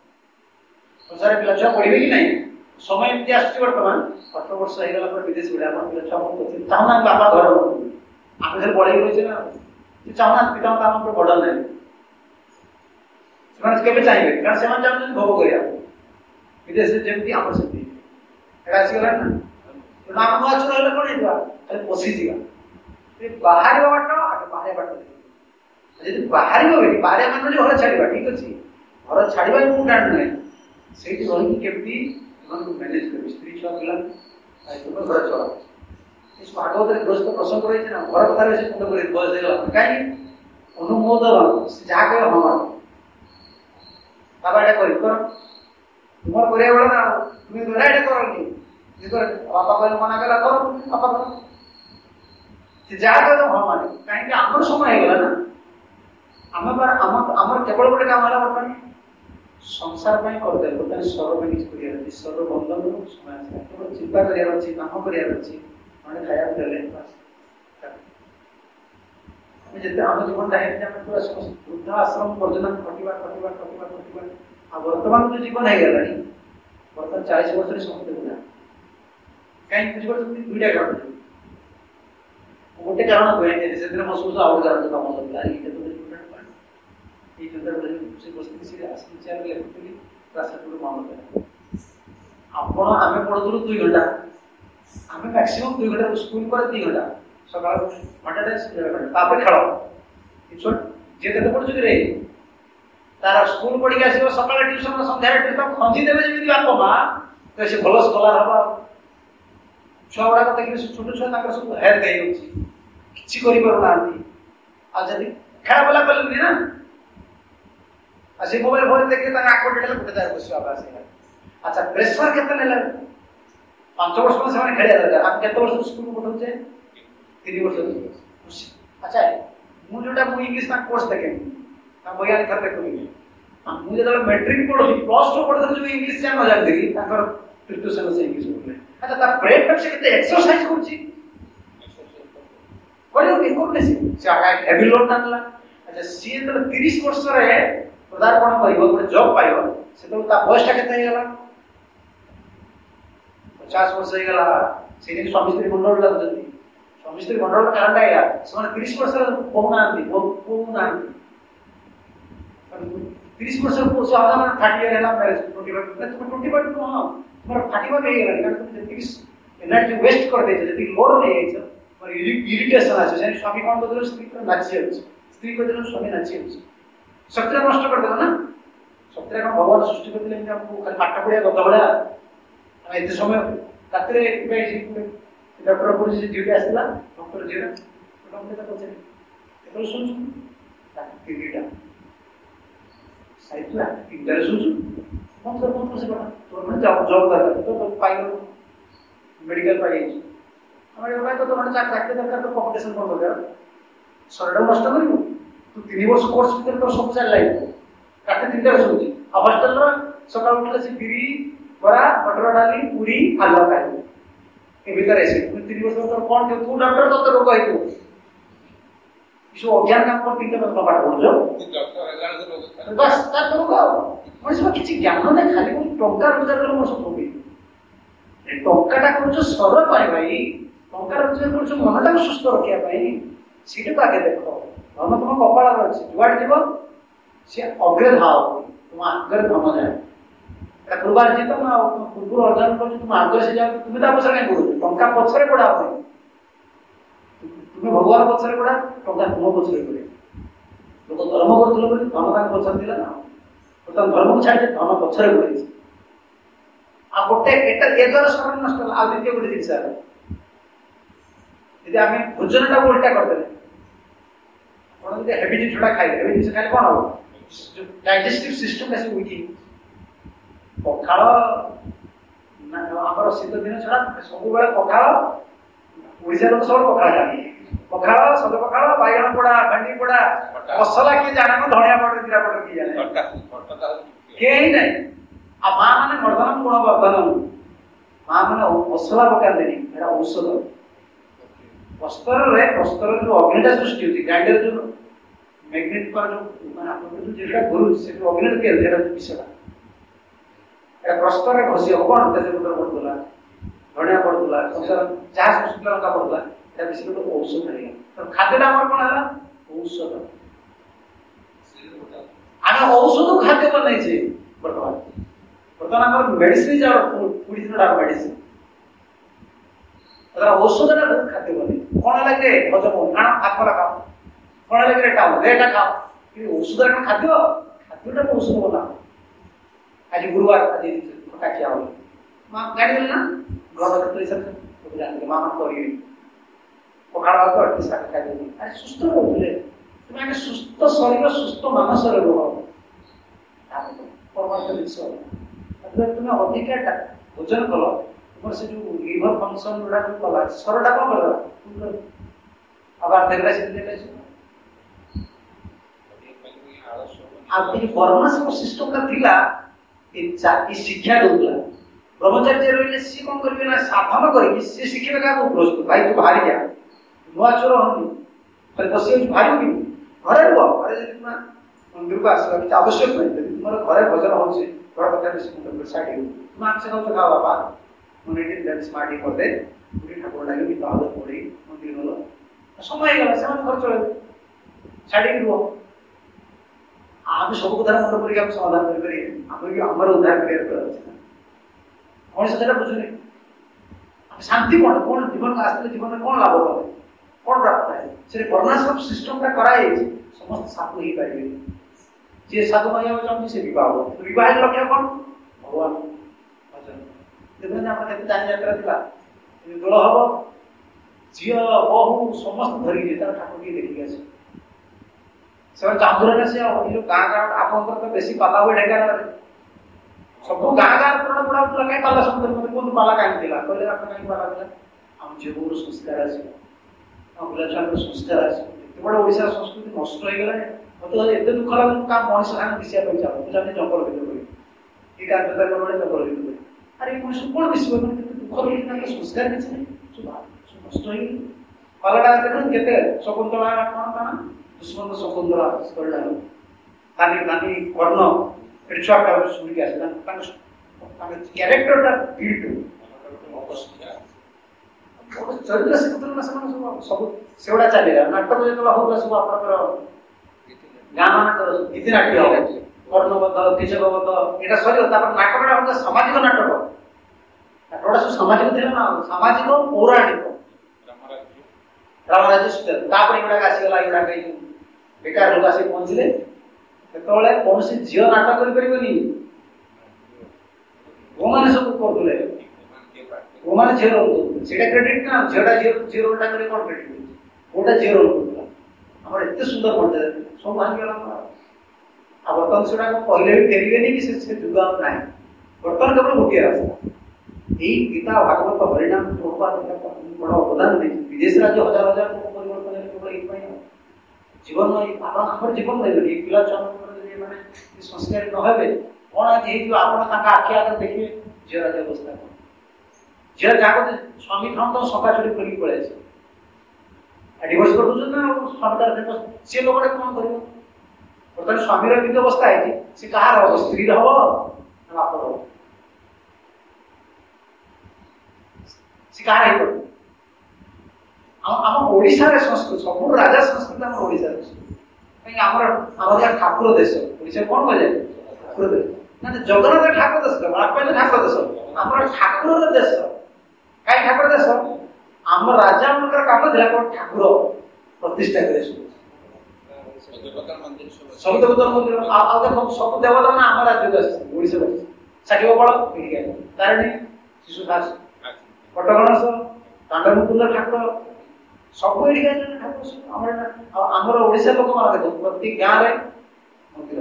छुआ पढ़े कि नहीं समय एमती आस बर्तमान 18 वर्ष हो विदेश गुड़ा पिला छुआ चाहूना बापा घर आम खाली बढ़े रही ना चाहूना पिता माता आम बड़ ना से चाहिए कारण से चाहते भोग करा विदेश जमी आम सेमती आसगला ना तेना आम नुआ छुआ हेल्ले कौन हो खाली पशिजा बाहर बाट आगे बाहर बाट जी बाहर बाहर मान घर छाड़ा ठीक अच्छे घर छाड़ा इम्पोर्टाट ना से रही केमती मैनेज कर स्त्री छुआ पिला घर चला भागवत गृहस्थ प्रसंग रही ना घर कथा मुंड कर बयस कहीं अनुमोदन जहाँ कह हाँ बाबा ये कर तुम कर ना तुम ये कर बापा कहले मना कला कर बापा कर जहाँ कह हाँ माने कहीं आम समय होगा ना आम केवल गोटे काम है बर्तमान संसार करदे बर्तमान स्वर में किसी कर स्वर बंधन समय केवल चिंता करार काम करार मैंने खाया देले जिते आम जीवन पूरा वृद्ध आश्रम पर्यटन खटा वर्तमान जो जीवन है बर्तमान 40 वर्ष समझते ना कहीं बुझे दुईटा कारण गोटे कारण कहे से मो सब आउ कारण कम लगे आम पढ़ुलू 2 घंटा आम मैक्सीम 2 घंटा स्कूल पर 2 घंटा सका घंटा खेल जी के पढ़ु कि तार स्कूल पढ़ी आस सका ट्यूशन सन्ध्या ट्यूशन खंजी देवे जमी बाप माँ तो सी भल स्कलार हम छुआ गुड़ाक देखिए छोट छुआ सब हेल्थ हो कि खेला पेला कल ना से मोबाइल फोन देखिए आकट गोटे जगह बस अच्छा प्रेसर के 5 वर्ष में खेलिया दरकार आप केत वर्ष स्कूल पठाऊे 3 वर्ष अच्छा मुझे इंग्लीश कोर्स देखे बया थर देखी मुझे मेट्रिक पढ़ी +2 पढ़ी जो इंग्लीश जान न जानी तृतीय श्रेणी से इंग्लीश पढ़े अच्छा ब्रेन टाइम से एक्सरसाइज हेवी लोड टाणला अच्छा सी 30 वर्ष पदार्पण कर जॉब पाइब से बयसटा के 50 वर्ष होगा से स्वामी स्त्री मंडल लगुच्च स्वामी स्त्री मंडल कारण या 30 वर्ष कहना 30 वर्ष 30 इयर है मैरिज 25 हाँ तुम 45 हो गया एनर्जी वेस्ट कर दे जी लोड नहीं इरिटेशन आस स्वामी कौन कर स्त्री नाची स्त्री कह स्वामी नाची शक्ति नष्ट करदे ना शक्ति कौन भगवान सृष्टि करते खाली पाठ पढ़िया गद भाया एत समय रात डॉक्टर पुलिस ड्यूटी आसला डॉक्टर जी डॉक्टर पचारे शुणु राति 3टा साइड 3टार शुणु बंद कर से कटा तोर मैंने जॉब दरकार तो पाइल मेडिकल पाई तो तुम्हारे चाकरी दरकार तो कॉम्पिटिशन कौन दरकार शरीर नष्ट कर तू 3 वर्ष कोर्स भर तो सब चल राति 3टार शुणु आ हॉस्टेल सका उठले से बिरी बरा मटर डाली पूरी आलू खाए भीतर ऐसे 3 वर्ष कौन तू डॉक्टर तो रोग है तू अज्ञान काम कर 3टा पाठ पढ़ो बस रोग मनुष्य किसी ज्ञान ना खाली टंका रोजगार कर मनुष्य थोड़ी टंकाटा कर स्वर पाई भाई टंका रोजगार कर मनटा सुस्थ रखा सीट को आगे देख धन तुम कपाल अच्छे जुआड़े जीव सी अग्रे धाव तुम आगे धन जाए पूर्वार्जित ना पूर्व अर्जन कर तुम आगे से जाओ तुम्हें तो पछे कहीं पड़ो टंका पछरे पड़ा तुम्हें भगवान पछरे पड़ा टंका तुम पछरे पड़े लोक धर्म करुल धन पछरे दिला ना बर्तमान धर्म को छाड़े धन पछरे पड़े आ गोटे ए द्वारा शरण नष्ट आ द्वितीय गोटे जिनस यदि आम भोजनटा उल्टा करदे हेवी जिनसा खाइले हेवी जिन खाइले कौन हम डाइजेस्टिव सिस्टम ऐसे वीक पखाड़ आम शीत दिन छड़ा सब पखाड़ ओडिशा लोक सब पखाड़ सज पखाड़ बैगण पोड़ा भेंडी पोड़ा मसला किए जाने धनिया पाउडर जीरा पाउडर किए जाने कहीं नहीं आ माँ मैंने वर्धन गुण वर्धन माँ मैंने मसला पकाते औषध वस्त्र जो अग्निटा सृष्टि होती ग्राइंडर जो मैग्नेट पर जो मैंने जो गुरु से जो अग्नि विषयटा ରସ୍ତରେ ଘଷି ହବ କଣ ତେଜପତ୍ର ପଡୁଥିଲା, ଧଣିଆ ପଡୁଥିଲା, ଯାହା ଶୁଖିଲା ଲଙ୍କା ପଡୁଥିଲା, এটা ବେଶୀ ଗୋଟେ ଔଷଧ ହେଇଗଲା। ତ ଖାଦ୍ୟଟା ଆମର କଣ ହେଲା? ଔଷଧ। ଆମେ ଔଷଧ ଖାଦ୍ୟ ବନେଇଛେ ବର୍ତ୍ତମାନ। ବର୍ତ୍ତମାନ ଆମର ମେଡିସିନ ଯାଉ ପୁଡ଼ିଥିଲା ମେଡିସିନ, ଔଷଧଟା ଖାଦ୍ୟ ବନେଇ କଣ ଲାଗେ ହଜମ କାରଣ ଆତ୍ମା ଖାଅ, କଣ ଲାଗେ ଏଟା ଏଟା ଖାଅ, କିନ୍ତୁ ଔଷଧ କଣ ଖାଦ୍ୟ? ଖାଦ୍ୟଟା ଔଷଧ ବନା। ଆଜି ଗୁରୁବାର, ଆଜି ଖଟା ଖିଆ ହବ, ମା ଜାଣିଦେଲେ ନା ଘର ପଇସା ଜାଣିଦେଲେ ମାମା କରିବି ପଖାଳ ଭାତ ଶାଗ ଖାଇଦେବି, ଆରେ ସୁସ୍ଥ ରହୁଥିଲେ। ତୁମେ ଆମେ ସୁସ୍ଥ ଶରୀର ସୁସ୍ଥ ମାନସରେ ରୁହ, ପରମାର୍ଥ ଜିନିଷ। ତୁମେ ଅଧିକା ଭୋଜନ କଲ, ତୁମର ସେ ଯୋଉ ଲିଭର ଫଙ୍କସନ ଗୁଡା ଯୋଉ କଲା, ଶରୀରଟା କଣ କରିଦେଲା? ଆবার দেখলে ଆଉ ଏ ବର୍ଣ୍ଣାଶ୍ରମ ସିଷ୍ଟମଟା ଥିଲା, ଏ ଶିକ୍ଷା ଦଉଥିଲା। ବ୍ରହ୍ମଚାର୍ଯ୍ୟ ରହିଲେ ସିଏ କଣ କରିବେ ନା ସାଧନ କରିକି ସିଏ ଶିଖିବେ କାହାକୁ? ପ୍ରସ୍ତୁତ ଭାଇ ତୁ ବାହାରି ଯା, ନୂଆ ଚୋର ହନି, ବସି ବାହାରିବୁ କି ଘରେ ରୁହ। ଘରେ ଯଦି ତୁମେ ମନ୍ଦିରକୁ ଆସିବା କିଛି ଆବଶ୍ୟକ ନାହିଁ, ଯଦି ତୁମର ଘରେ ଭଜନ ହଉଛି, ଘର କଥା ବେଶୀ ସାଇଡ୍ ତୁମେ ଆଂଶ ଖାଉଛ ଖାଅ ବାପା, ମୁଁ ଏଠି ସ୍ମାର୍ଟ କରିଦେ, ଠାକୁର ଡାକି ଗୀତ ଆଦତ ପଢି ମନ୍ଦିର ଗଲ, ସମୟ ହେଇଗଲା, ସେମାନେ ଘର ଚଳେଇବେ, ଛାଡିକି ରୁହ। ଆମେ ସବୁ କଥା ମନେ କରିକି ଆମେ ସମାଧାନ କରିପାରିବେ? ଆମର ଉଦ୍ଧାର କରିବାର ଅଛି ନା, ମଣିଷ ସେଟା ବୁଝୁନି। ଶାନ୍ତି କଣ? କଣ ଜୀବନକୁ ଆସିଲେ ଜୀବନରେ କଣ ଲାଭ କଲେ, କଣ ପ୍ରାପ୍ତ ହୁଏ? ସେଠି ବର୍ଣ୍ଣାଶ୍ରମ ସିଷ୍ଟମଟା କରାଯାଇଛି, ସମସ୍ତେ ସାଧୁ ହେଇପାରିବେ। ଯିଏ ସାଧୁ ହେବାକୁ ଚାହୁଁଛି ସେ ବିବାହ ହବ, ବିବାହେর ଲକ୍ଷ୍ୟ କଣ? ଭଗବାନ ଭଜନ। ଦେଖୁଛନ୍ତି ଆମର କେତେ ଯାତ୍ରା ଥିଲା, ଦୋଳ ହବ, ଝିଅ ବୋହୂ ସମସ୍ତେ ଧରିକି ତାର ଠାକୁର ଟିକେ ଦେଖିକି ଆସିବ। ସେମାନେ ଚାନ୍ଦୁରରେ ସେ ଯୋଉ ଗାଁ ଗାଁ ଆପଣଙ୍କର ତ ବେଶୀ ପାଲା ହୁଏ ଢେଙ୍କାନାଳରେ, ସବୁ ଗାଁ ଗାଁ ପୁରାଣ ବୁଢା ବୁଲା କାହିଁ ପାଲା ସବୁ ମତେ କୁହନ୍ତୁ ପାଲା କାହିଁକି ଥିଲା? କହିଲେ ଆପଣ କାହିଁକି ପାଲା ଥିଲା? ଆମ ଝିଅ ବୋହୂର ସଂସ୍କାର ଆସିବ, ଆମ ପିଲା ଛୁଆଙ୍କର ସଂସ୍କାର ଆସିବ। ଏତେ ବଡ ଓଡିଶାର ସଂସ୍କୃତି ନଷ୍ଟ ହେଇଗଲାଣି, ମତେ ଏତେ ଦୁଃଖ ଲାଗୁଛି। କାହା ମଣିଷ ସାଙ୍ଗେ ମିଶିବା ପାଇଁ ଚାହୁଁ, ମୁଁ ଚାହୁଁଛି ଜଙ୍ଗଲ ଭିତରେ କରିବି, କି କାର୍ଯ୍ୟତା କଲେ ଜଙ୍ଗଲ ଭିତରେ କରିବି। ଆରେ ଏ ମଣିଷ କଣ ମିଶିବ? କେତେ ଦୁଃଖ ରହୁଛି, ତାଙ୍କର ସଂସ୍କାର କିଛି ନାହିଁ, ସବୁ ନଷ୍ଟ ହେଇଗଲି। ପାଲାଟା ଦେଖୁন କେତେ ଶକୁନ୍ତଳା କଣ ତା ନା ଦୁଷ୍ମନ୍ତ ଶକୁନ୍ତଳା କରିଲାଣି, ତାନି ତାନି କର୍ଣ୍ଣ ଏଠି ଛୁଆଟା ଶୁଣିକି ଆସିଲା, ତାଙ୍କ କ୍ୟାରେକ୍ଟରଟା ବିଲ୍ଡ ଚରିତ୍ର ସେ ସେମାନେ ସବୁ ସେଗୁଡା ଚାଲିଲା। ନାଟକ ଯେତେବେଳେ ହଉଥିଲା ସବୁ ଆପଣଙ୍କର ଗାଁ ମାନଙ୍କର ଗୀତି ନାଟ୍ୟ ହବ, କର୍ଣ୍ଣବଦ୍ଧ କିଚକବଦ୍ଧ ଏଇଟା ସରିବ, ତାପରେ ନାଟକଟା ହଉଥିଲା ସାମାଜିକ ନାଟକ। ନାଟକଟା ସବୁ ସାମାଜିକ ଥିଲା ନା, ସାମାଜିକ ପୌରାଣିକ ରାମରାଜ୍ୟ ସୂଚନା। ତାପରେ ଏଗୁଡାକ ଆସିଗଲା, ଏଗୁଡାକ ବେକାର ଲୋକ ଆସିକି ପହଞ୍ଚିଲେ। ସେତେବେଳେ କୌଣସି ଝିଅ ନାଟକ କରିପାରିବନି, ପୁଅମାନେ ସବୁ କରୁଥିଲେ, ପୁଅମାନେ ଝିଅ ରୋଲ କରୁଥିଲେ। ସେଇଟା କ୍ରେଡିଟ ନା, ଝିଅଟା ଝିଅ ରୋଲଟା କରି କଣ କ୍ରେଡିଟ ମିଳୁଛି? ପୁଅଟା ଝିଅ ରୋଲ କରୁଥିଲା। ଆମର ଏତେ ସୁନ୍ଦର ମର୍ଯ୍ୟାଦା ସବୁ ଭାଙ୍ଗିଗଲା। ଆଉ ବର୍ତ୍ତମାନ ସେଟା କହିଲେ ବି ଫେରିବେନି କି ସେ ଯୁଗ ଆଉ ନାହିଁ। ବର୍ତ୍ତମାନ କେବଳ ଗୋଟିଏ ରାସ୍ତା, ଏଇ ଗୀତା ଭାଗବତ ହରିନାମ ପ୍ରଭୁପାଦ ବଡ ଅବଦାନ ଦେଇଛି। ବିଦେଶରେ ଆଜି ହଜାର ହଜାର ଲୋକ ପରିବର୍ତ୍ତନ ହେଲେ କେବଳ ଏଇଥିପାଇଁ। ଜୀବନ ଆମର ଜୀବନ ଦେବେନି, ଏଇ ପିଲା ଛୁଆଙ୍କର ଯଦି ମାନେ ସଂସ୍କାରୀ ନ ହେବେ କଣ ଆଜି ହେଇଯିବ? ଆପଣ ତାଙ୍କ ଆଖି ଆଗରେ ଦେଖିବେ ଝିଅର ଆଜି ଅବସ୍ଥା କଣ। ଝିଅ ଯାହାକୁ ସ୍ୱାମୀ ଥାଉ ତ ସଫା ଛୁଟି କରିକି ପଳେଇ ଆସିବ, ଡିଭୋର୍ସ କରିଦଉଛନ୍ତି ନା। ଆଉ ସ୍ୱାମୀଟା ସେ ଲୋକଟା କଣ କରିବ? ବର୍ତ୍ତମାନ ସ୍ୱାମୀର ଏମିତି ଅବସ୍ଥା ହେଇଛି, ସେ କାହାର ହବ? ସ୍ତ୍ରୀର ହବ ନା ବାପର ହବ? ସେ କାହାର ହେଇପାରିବ? ଆମ ଓଡିଶାରେ ସଂସ୍କୃତି, ସବୁ ରାଜା ସଂସ୍କୃତି ଆମର ଓଡିଶାରେ କାହିଁକି? ଆମର ଠାକୁର ଦେଶ ଓଡିଶା କଣ କୁହାଯାଏ? ଠାକୁର ଦେଶ ନା, ଜଗନ୍ନାଥ ଠାକୁର ଦେଶ, ଜଗନ୍ନାଥ କହିଲେ ଠାକୁର ଦେଶ, ଆମର ଠାକୁରର ଦେଶ। କାହିଁ ଠାକୁର ଦେଶ? ଆମ ରାଜା ମାନଙ୍କର କାମ ଥିଲା କଣ? ଠାକୁର ପ୍ରତିଷ୍ଠା କରି ସବୁ ଦେବତା ମନ୍ଦିର। ଆଉ ଦେଖ ସବୁ ଦେବତା ମାନେ ଆମ ରାଜ୍ୟକୁ ଆସିଛନ୍ତି, ଓଡିଶାକୁ ଆସିଛନ୍ତି। ସାକ୍ଷୀ ଗୋପାଳ ତାରିଣୀ, ଶିଶୁ ଦାସ, କଟଗଣେଶ, ତାଣ୍ଡବମୁକୁନ୍ଦ ଠାକୁର ସବୁ ଏଠିକି ଆସିଛନ୍ତି ଠାକୁର ସବୁ। ଆମର ଓଡିଶା ଲୋକମାନେ ଦେଖ ପ୍ରତି ଗାଁରେ ମନ୍ଦିର,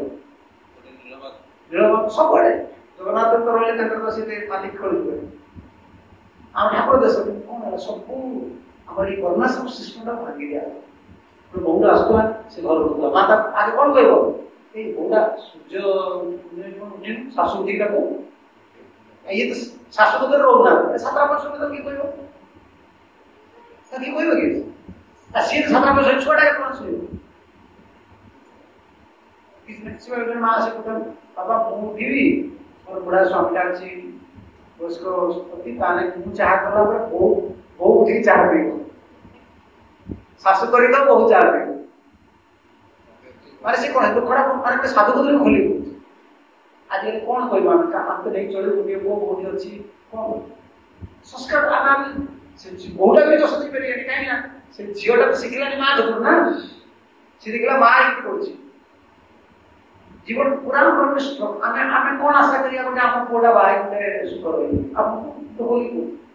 ସବୁଆଡେ ଜଗନ୍ନାଥ ତ ରହିଲେ, ତାଙ୍କର ସେ ମାଲିକ କରିବେ। ଆମ ଠାକୁର ଦେଶ କଣ ହେଲା? ସବୁ ଆମର ଏଇ ବର୍ଣ୍ଣାଶ୍ରମ ସିଷ୍ଟମଟା ଭାଙ୍ଗି ଦିଆଗଲା। ବୋହୁଟା ଆସୁଥିଲା, ସେ ଘର ରହୁଥିଲା, ମା ତା ଆଗେ କଣ କହିବ? ଏଇ ବୋହୁଟା ସୂର୍ଯ୍ୟ ଶାଶୁ ଦିଟାକୁ ଇଏ ତ ଶାଶୁଘରେ ରହୁନାହାନ୍ତି, ସାତ ବର୍ଷ କିଏ କହିବ? କିଏ କହିବ କି? ସିଏ ତ 7 ବର୍ଷ ଛୁଆଟା କଣ ଶୁଣିବ? ମା ଆସି ବାବା ମୁଁ ଉଠିବି, मोर बुढ़ा स्वामीटा अच्छी उसको पति ताने मु चाह कला पर बहु उठी चाह पीब शाशु करी तो बहु चाह पीब माने से कोन दुखड़ा माने साधु खुद खोली आज कौन कहबा हम तो नहीं चले गोटे बो बोली अच्छी कौन संस्कार आगामी से बहुटा भी तो सती पेरी कहीं ना से झीलटा तो शिखलानी माँ धुर ना से देखला माँ ही करछि जीवन पूरा परमेश्वर आमे आमे कौन आशा करिया गोटे हम पोडा बाई गोटे सुकर होई अब तो बोली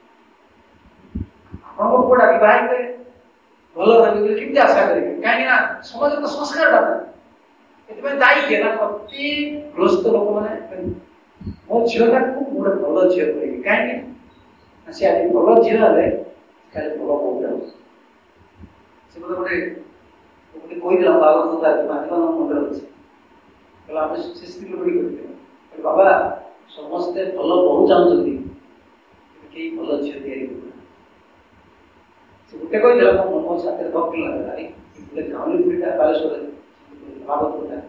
हम पोडा विवाह के भलो रही किंती आशा करिए कहीं ना समाज तो संस्कार डाटा एतबे दाई के ना प्रति ग्रस्त लोक माने मो झीलटा खूब गोटे भलो झील करी कहीं से आज भलो झील है खाली भलो बोलता से गोटे गोटे कोई दिला बाबा तो तार माने मंदिर अछि कला हम से स्त्री लोडी करते बाबा समस्त भलो बहु चाहउछथि कि भलो झील तयारी करबा से गोटे कोई दिला मो साथे भक्त लागला रे गोटे गाउली पुरीटा बालेश्वर भागवत होता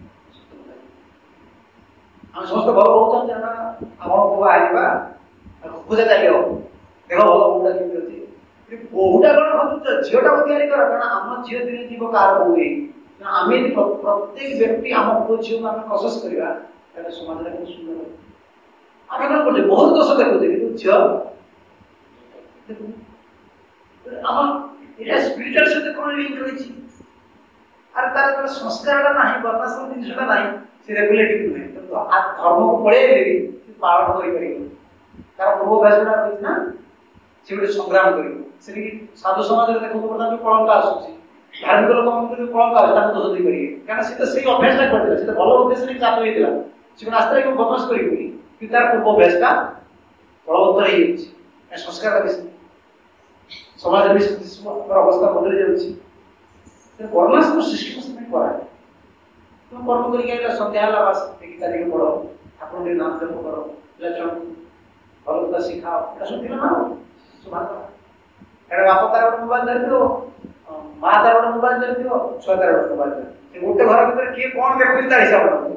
हम समस्त भलो बहुत जाना हम को आइबा पूजा चलियो देखो भलो बहुटा केमि अछि बहुटा कोन हम झियोटा को तयारी कर कारण हम झियो दिन जीव कार होई आमे प्रत्येक व्यक्ति हम को झियो हम कोशिश करिवा ताले समाज रे सुंदर आमे कोन बोले बहुत दोष देखो कि झियो हम एटा स्पिरिचुअल से कोन लिंक रही छी और तार संस्कार नहीं वर्णाश्रम जिनसा नहीं से रेगुलेटिव नहीं तो धर्म को पड़े देवी पालन करि करियो तार पूर्व भाषा रही ना से गोटे संग्राम करियो से साधु समाज रे देखो प्रधान जो कलंक आसुची धार्मिक लोक मन कलंक आस ताको दोष दी करिए कारण से तो सही अभ्यास ला करथिला से भलो उद्देश्य नहीं चाहतो हेतिला से रास्ता को बदमाश करि बोली कि तार पूर्व अभ्यास का बलवत्तर रही है संस्कार का समाज में अवस्था बदल जाउची वर्णास को सृष्टि को समय करा तुम कर्म करिके एटा संध्या हला बस एक तारीख पढ़ो ठाकुर के नाम जप करो लचन भगवत सिखाओ एटा सुन दिला ना सुभान एटा बाप तार मोबाइल धरतियो मां तार मोबाइल धरतियो छुआ तार मोबाइल से गोटे घर भीतर के कोन देखि तार हिसाब न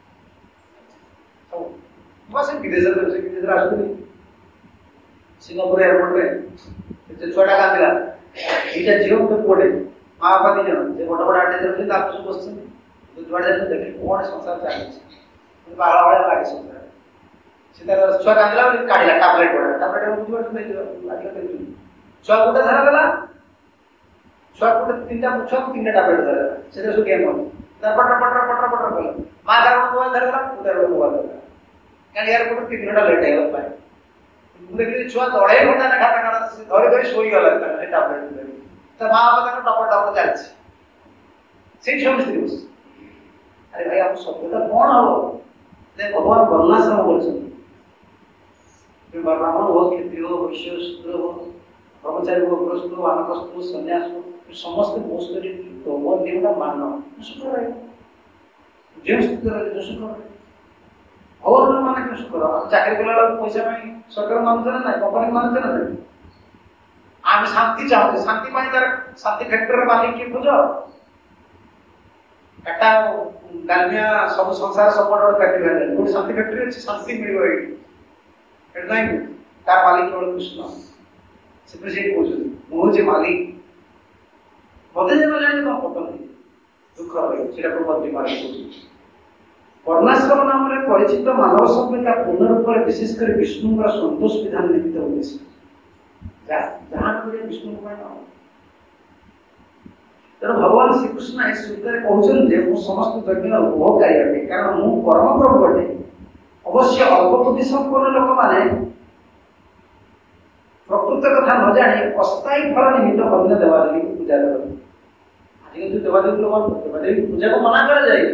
तो बस विदेश आसुनी सिंगापुर एयरपोर्ट रे छुआटा कांदिला एटा जीव तो पड़े माँ बापा दी जन से बड़ बड़ अटेंडर थे ताप से बसछन तो जुआड़ जाते देखि कोन संसार चाहि बाला वाला लागे संसार सीधा छुआ कांदला काढिला टैबलेट पड़ा टैबलेट बुझ बट नहीं लागिला ते छुआ गोटे धरा देला छुआ गोटे तीनटा छुआ तीनटा टैबलेट धरा से सो गेम हो पटर कल मां का मोबाइल धरला उधर मोबाइल धरला कान यार को 3 घंटा लेट है पाए देखि छुआ दौड़े घंटा ना खाता काना धरे धरे सोई गला टैबलेट धरि तो माँ बाप टपर चलती से स्त्री बस अरे भाई आप सभ्यता कौन हम भगवान वर्णाश्रम बोलते ब्राह्मण हो क्षत्रिय हो वैश्य शूद्र हो ब्रह्मचारी हो गृहस्थ हो वानप्रस्थ हो सन्यास हो समस्त मोस्ट नियमटा मान सुख रहे जो सुख रहे जो सुख रहे भगवान माने क्यों सुख रहा चाकरी कला पैसा सरकार मानुचे ना कंपनी मानुचे ना आम शांति चाहते शांति पाई तार शांति फैक्ट्री मालिक के खोज टाटा डालमिया सब संसार सब बड़ फैक्ट्री है कोई शांति फैक्ट्री अच्छी शांति मिलियो एट नहीं तार मालिक बड़ कृष्ण से प्रेसिडेंट कहउछ मो जे मालिक बदे जे जाने तो पटो नहीं दुख रही सेटा को बदली मालिक कहउछ वर्णाश्रम नाम रे परिचित मानव सभ्यता पूर्ण रूप में विशेषकर विष्णु का संतोष विधान निमित्त उद्देश्य जहां को विष्णु को ना तेरे भगवान श्री कृष्ण इस सूत्र कहउछन जे मु समस्त यज्ञ उपभोगकारी अटे कारण मु परम प्रभु अटे अवश्य अल्प बुद्धि संपन्न लोक माने प्रकृत कथा न जाने अस्थायी फल निमित्त अन्य देवादेवी की पूजा करते आज जो देवादेवी लोग देवादेवी पूजा को मना करा जाए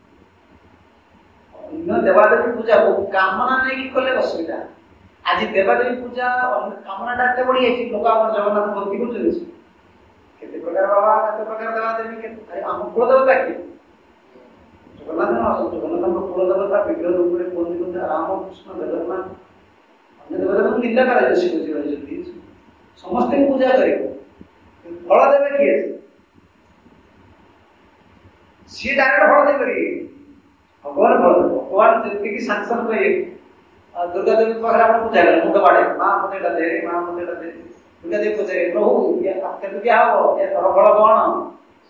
अन्य देवादेवी पूजा को कामना नहीं कले असुविधा आज देवादेवी पूजा कामनाटा एत बढ़ी जाए लोक आम जगन्नाथ भक्ति कर केते प्रकार बाबा केते प्रकार देवादेवी के आम कुल देवता के जगन्नाथ कुल देवता विग्रह रूप में बंदी राम कृष्ण जगन्नाथ अन्य देवता को निंदा करा जाए शिव समस्त पूजा करे फल देवे किए सी डायरेक्ट फल दे करी भगवान फल भगवान जी की सांसन कहे दुर्गा देवी पाखे आप पूजा करें मुंड बाड़े माँ मुझे दे माँ मुझे दे दुर्गा देवी पूछे प्रभु ये आपके क्या हो ये फल कौन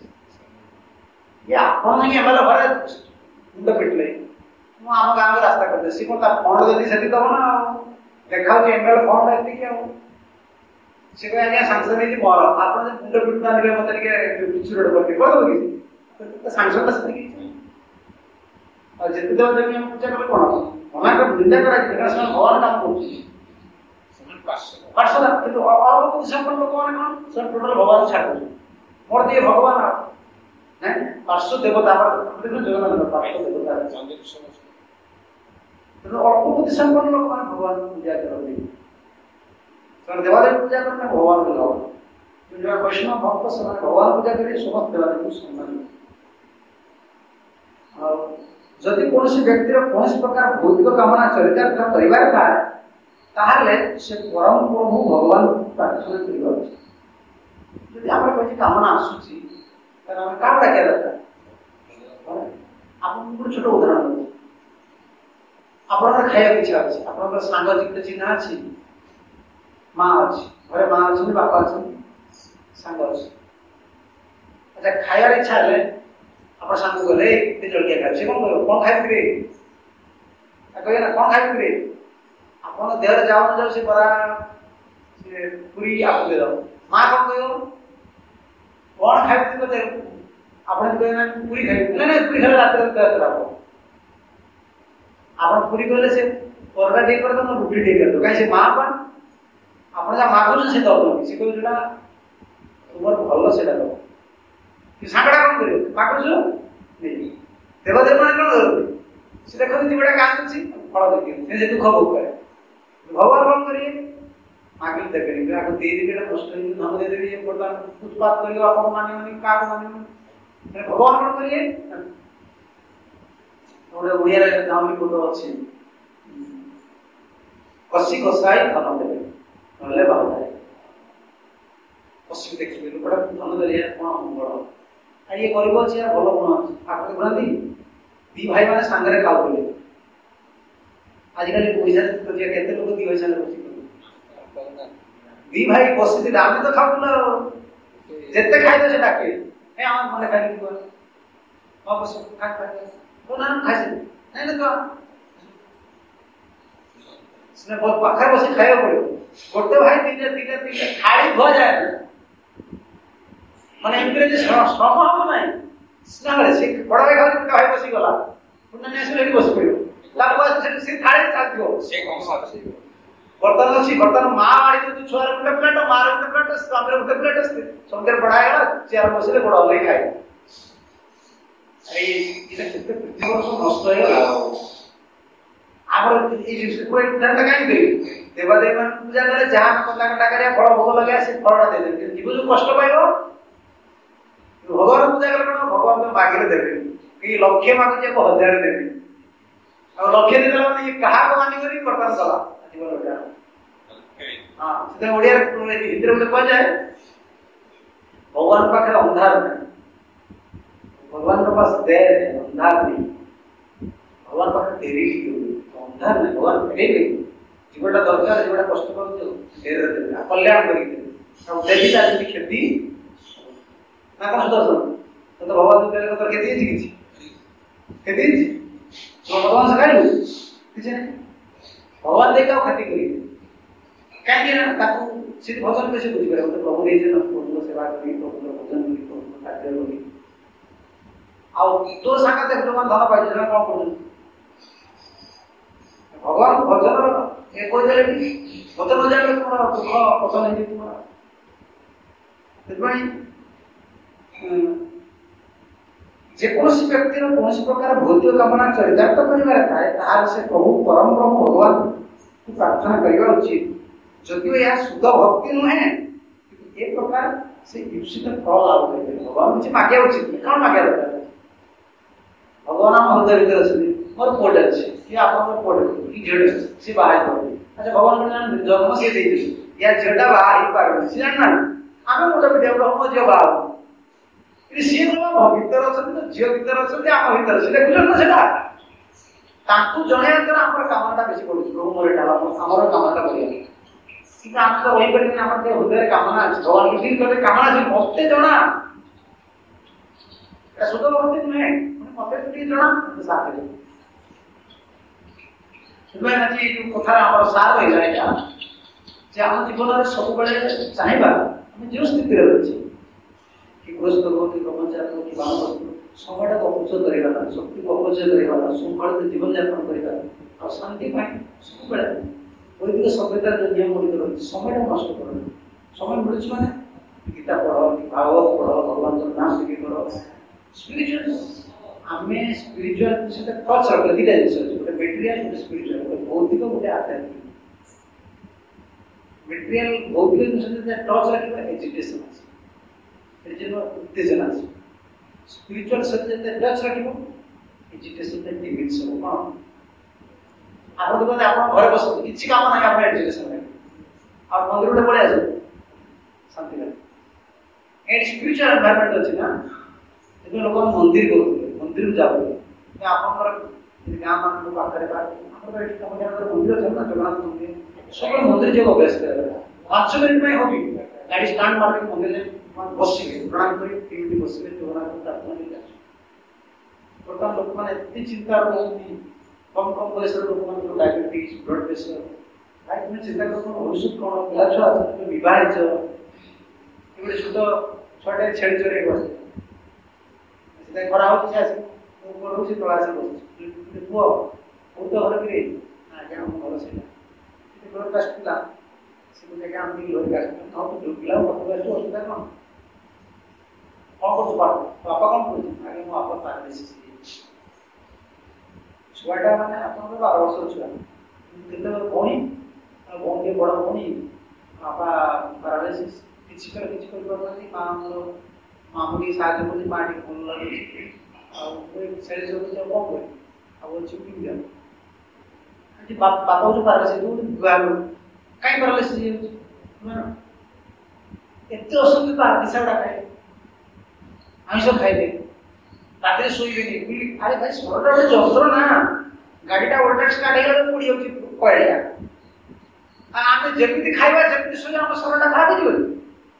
ये आपण नहीं एमएलए घरे मुंड पिटले मु आम गाँव में रास्ता कर सी कौन फंड जदि से दब ना देखा एमएलए फंड एति सी कह आज्ञा सांसन है मोर आप मुंड पिटना मत पिछड़ करते कर दो सांसन से और जितने देव देवी हम पूजा करें कौन मना कर निंदा करा भगवान काम पार्षद किंतु और लोग संपूर्ण लोग कौन सब टोटल भगवान छाड़ मोर दिए भगवान नहीं पार्श्व देवता देखो जगन्नाथ पार्श्व देवता तो अल्प बुद्धि संपन्न लोग भगवान पूजा करते हैं देवादेव पूजा करते हैं भगवान को लाओ जो वैष्णव भक्त से भगवान पूजा करिए समस्त देवादेव को सम्मान और जदि कौन व्यक्तिर कौन प्रकार भौतिक कामना चरितार्थ कर ताहले से परम प्रभु भगवान प्रार्थना करबा जदि हमर कोई कामना आसुची त हम का डाके दरकार आपन को छोट उदाहरण दे आपन खाया इच्छा अछि आपन सांग जित चिन्ह अछि मां अछि घरे मां अछि बापा अछि सांग अछि अच्छा खाया इच्छा ले आप सांग गले जलखिया खाए कौन खाए कहे ना कौन खाए आप देह जाओ जाओ से बड़ा पूरी आपको दे दो माँ कौन कहो कौन खाए आप पूरी खाए नहीं पूरी खाए रात खराब आप पूरी कहले से परगा टे कर दो रुटी टे कर दो कहीं से माँ पान आप जहाँ मागुन से दब से कह जो तुम भल से दब सांगड़ा कौन करियो मागुछु नहीं देवदेव माने कौन करते से देखो जी बड़ा काम अछि फल देखियो से दुख भोग करे भगवान कौन करिए मागिल देबे आको दे देबे प्रश्न हिंदू धर्म दे देबे ये प्रदान उत्पाद करियो आप माने माने का माने भगवान कौन करिए ओरे ओहिया रे गांव में कोतो अछि कसी कसाई धन देबे नले बाबा कसी देखिबे बड़ा धन देले कोन मंगल आ ये गरीब अछि भलो गुण अछि आपके गुणादी दी भाई माने संगरे खाउ बोले आजिकल पैसा तो जे केते लोग दी पैसा ले दी भाई बसिते दाम तो खाउ ना जत्ते खाइ तो से डाके ए हम माने खाइ को वापस खा खा तो ना खाइ नहीं तो इसने बहुत पाखर बसी खायो पड़ो गोटे भाई तीन खाड़ी भ जाए माने इनके श्रम हम नहीं स्नाले से बड़ा भाई खाली भाई बसी गला पुण्य ने से बस पड़ो लागो से थाळे चालथियो से कौन सा से बर्तन अछि बर्तन मां आड़ी तो छुआर गुटे प्लेट मार गुटे प्लेट सामने गुटे प्लेट असते संकर बढ़ाएगा चेयर बसले बड़ा ले खाए अरे इसे कितने प्रतिवर्ष नष्ट होएगा आबर ई जिस कोई दंड काई दे देवादेव मन पूजा करे जहां कला कटा करे फल भोग लगे से फलटा दे दे जीव जो कष्ट पाइबो भगवान पूजा करे भगवान तो मागिले देबे कि लक्ष्य मागु को 1000 देबे और लक्ष्य देला माने ये कहा को मानि करी बर्तन कला जीवन का हां से ओडिया हिंदी में कह जाए भगवान पाखे अंधार नहीं भगवान के पास देर है अंधार नहीं भगवान पाखे देरी अंधार नहीं भगवान देरी जीवटा दरकार जीवटा कष्ट करू देर देबे कल्याण करी देबे और देवी ता जति खेती ना कष्ट दर्शन तो भगवान देले तो खेती जी खेती तो भगवान से खाइलु किसी नहीं भगवान देखा खेती करी कहीं ना ताकू सिद्ध भजन कैसे बुझ गए तो प्रभु देजे ना प्रभु सेवा करी प्रभु भजन करी प्रभु कार्य करी आउ तो साका देख भगवान धन पाइ जे कोन कोन भगवान भजन एक हो जाले भजन हो जाले तुम्हारा दुख पसंद नहीं तुम्हारा ସେଥିପାଇଁ जेकोसी व्यक्ति कौन प्रकार भौतिक कामना चरितार्थ कर से प्रभु परम ब्रह्म भगवान को प्रार्थना करने उचित जदिव यह शुद्ध भक्ति नुहे एक प्रकार से ईप्सित फल लाभ कर भगवान कुछ मागे उचित नहीं कौन मागे दरकार भगवान आम हृदय भर अच्छे मोर पुट अच्छे कि आप पुट कि झील सी बाहर पड़े अच्छा भगवान जन्म से दे या झीलटा बाहर पार सी जाना आम गोटे भिडियो हम झील बाहर सी भीतर अच्छा तो झील भीतर अच्छा आम भीतर अच्छे देखुन ना ताकू जणेया द्वारा हमर कामनाटा बेसी पडुछ प्रभु मोर एटा हमर कामनाटा करिया कि हम तो वही करके हमर के हृदय कामना अछि भगवान की करे कामना अछि मते जणा ए सुतो भक्ति नुहे मते तो जणा साथ दे सुबह आज जो कथा हमर सार होई जाय जा जे हम जीवन रे सब बेले चाहेबा हम जो स्थिति रे अछि कि ग्रस्त हो कि ब्रह्मचारी हो कि वानप्रस्थ সময়টা অপচয় করিবা না শক্তি অপচয় করিবা না শৃঙ্খলিত জীবন যাপন করিবা আর শান্তি পাই ସବୁବେଳେ বৈদিক সভ্যতার যে নিয়ম গুলি রয়েছে সময়টা নষ্ট করো না সময় মিলুଛି মানে গীতা পড়ো ভাগবত পড়ো ভগবানଙ୍କ নাম শিখি করো স্পিরিচুয়াল ଆମେ ସ୍ପିରିଚୁଆଲ ସେଟା ଟଚ୍ ରଖିଲେ ଦିଟା ଜିନିଷ ଅଛି ଗୋଟେ ମେଟେରିଆଲ ଗୋଟେ ସ୍ପିରିଚୁଆଲ ଗୋଟେ ଭୌତିକ ଗୋଟେ ଆଧ୍ୟାତ୍ମିକ ମେଟେରିଆଲ ଭୌତିକ ଜିନିଷ ଯଦି ଟଚ୍ ରଖିବା ଏଜିଟେସନ ଅଛି ଏଜର ଉତ୍ତେଜନା ଅଛି स्पिरिचुअल सत्य ते टच रखिबो एजुकेशन ते डिग्री सब कोन आपण तो आपण घरे बस किछि काम नाही आपण एजुकेशन रे आ मंदिर उठे पळे आसो शांति रे ए स्पिरिचुअल एनवायरनमेंट अछि ना जे लोक मंदिर मंदिर जाऊ ते आपण कर गाम मान लोक आकरे बा आपण एठी काम करे मंदिर छ ना जगन्नाथ मंदिर सब मंदिर जे अभ्यास करे 5 मिनिट में होबी गाड़ी स्टैंड मार के मंदिर बसिबे प्रणाम करी टीवी बसिबे जगन्नाथ प्रार्थना करी वर्तमान लोक माने एति चिंता रहउनी कम कम बयस लोक माने डायबिटीज ब्लड प्रेशर भाई तुम चिंता करो भविष्य कोन पिला छ आछन विवाहित एबे छोट छोटे छेड़ी चोरे बस सिधा खरा हो छै मो करू से तोला से बस पुओ ओ तो घर के ना क्या हम घर से ते ब्लड टेस्ट ला से को जगह हम दी लोग का तो जो पिला को तो असुविधा कोन कौन कर पापा कौन कर आगे मो आपन पैरालिसिस छुआटा माने आपन 12 वर्ष छुआ किते कोनी कोन के बड़ कोनी पापा पैरालिसिस किछि कर परनी मामूली साहाଯ୍य करनी माटी कोन लगे आ कोई सेल जो कोन कोई आ वो चुकी दिया कि पापा जो पैरालिसिस तो गालो काई पैरालिसिस ना एते असुविधा दिसाडा काई आमिष खाइले रात शोबे नहीं अरे भाई सरटा गोटे जंत्र ना गाड़ीटा ओल्टेज स्टार्ट हो पड़ी होची कळिया आमे जेमिति खाइबा जेमिति सोया हम सरटा खराब हो जिवो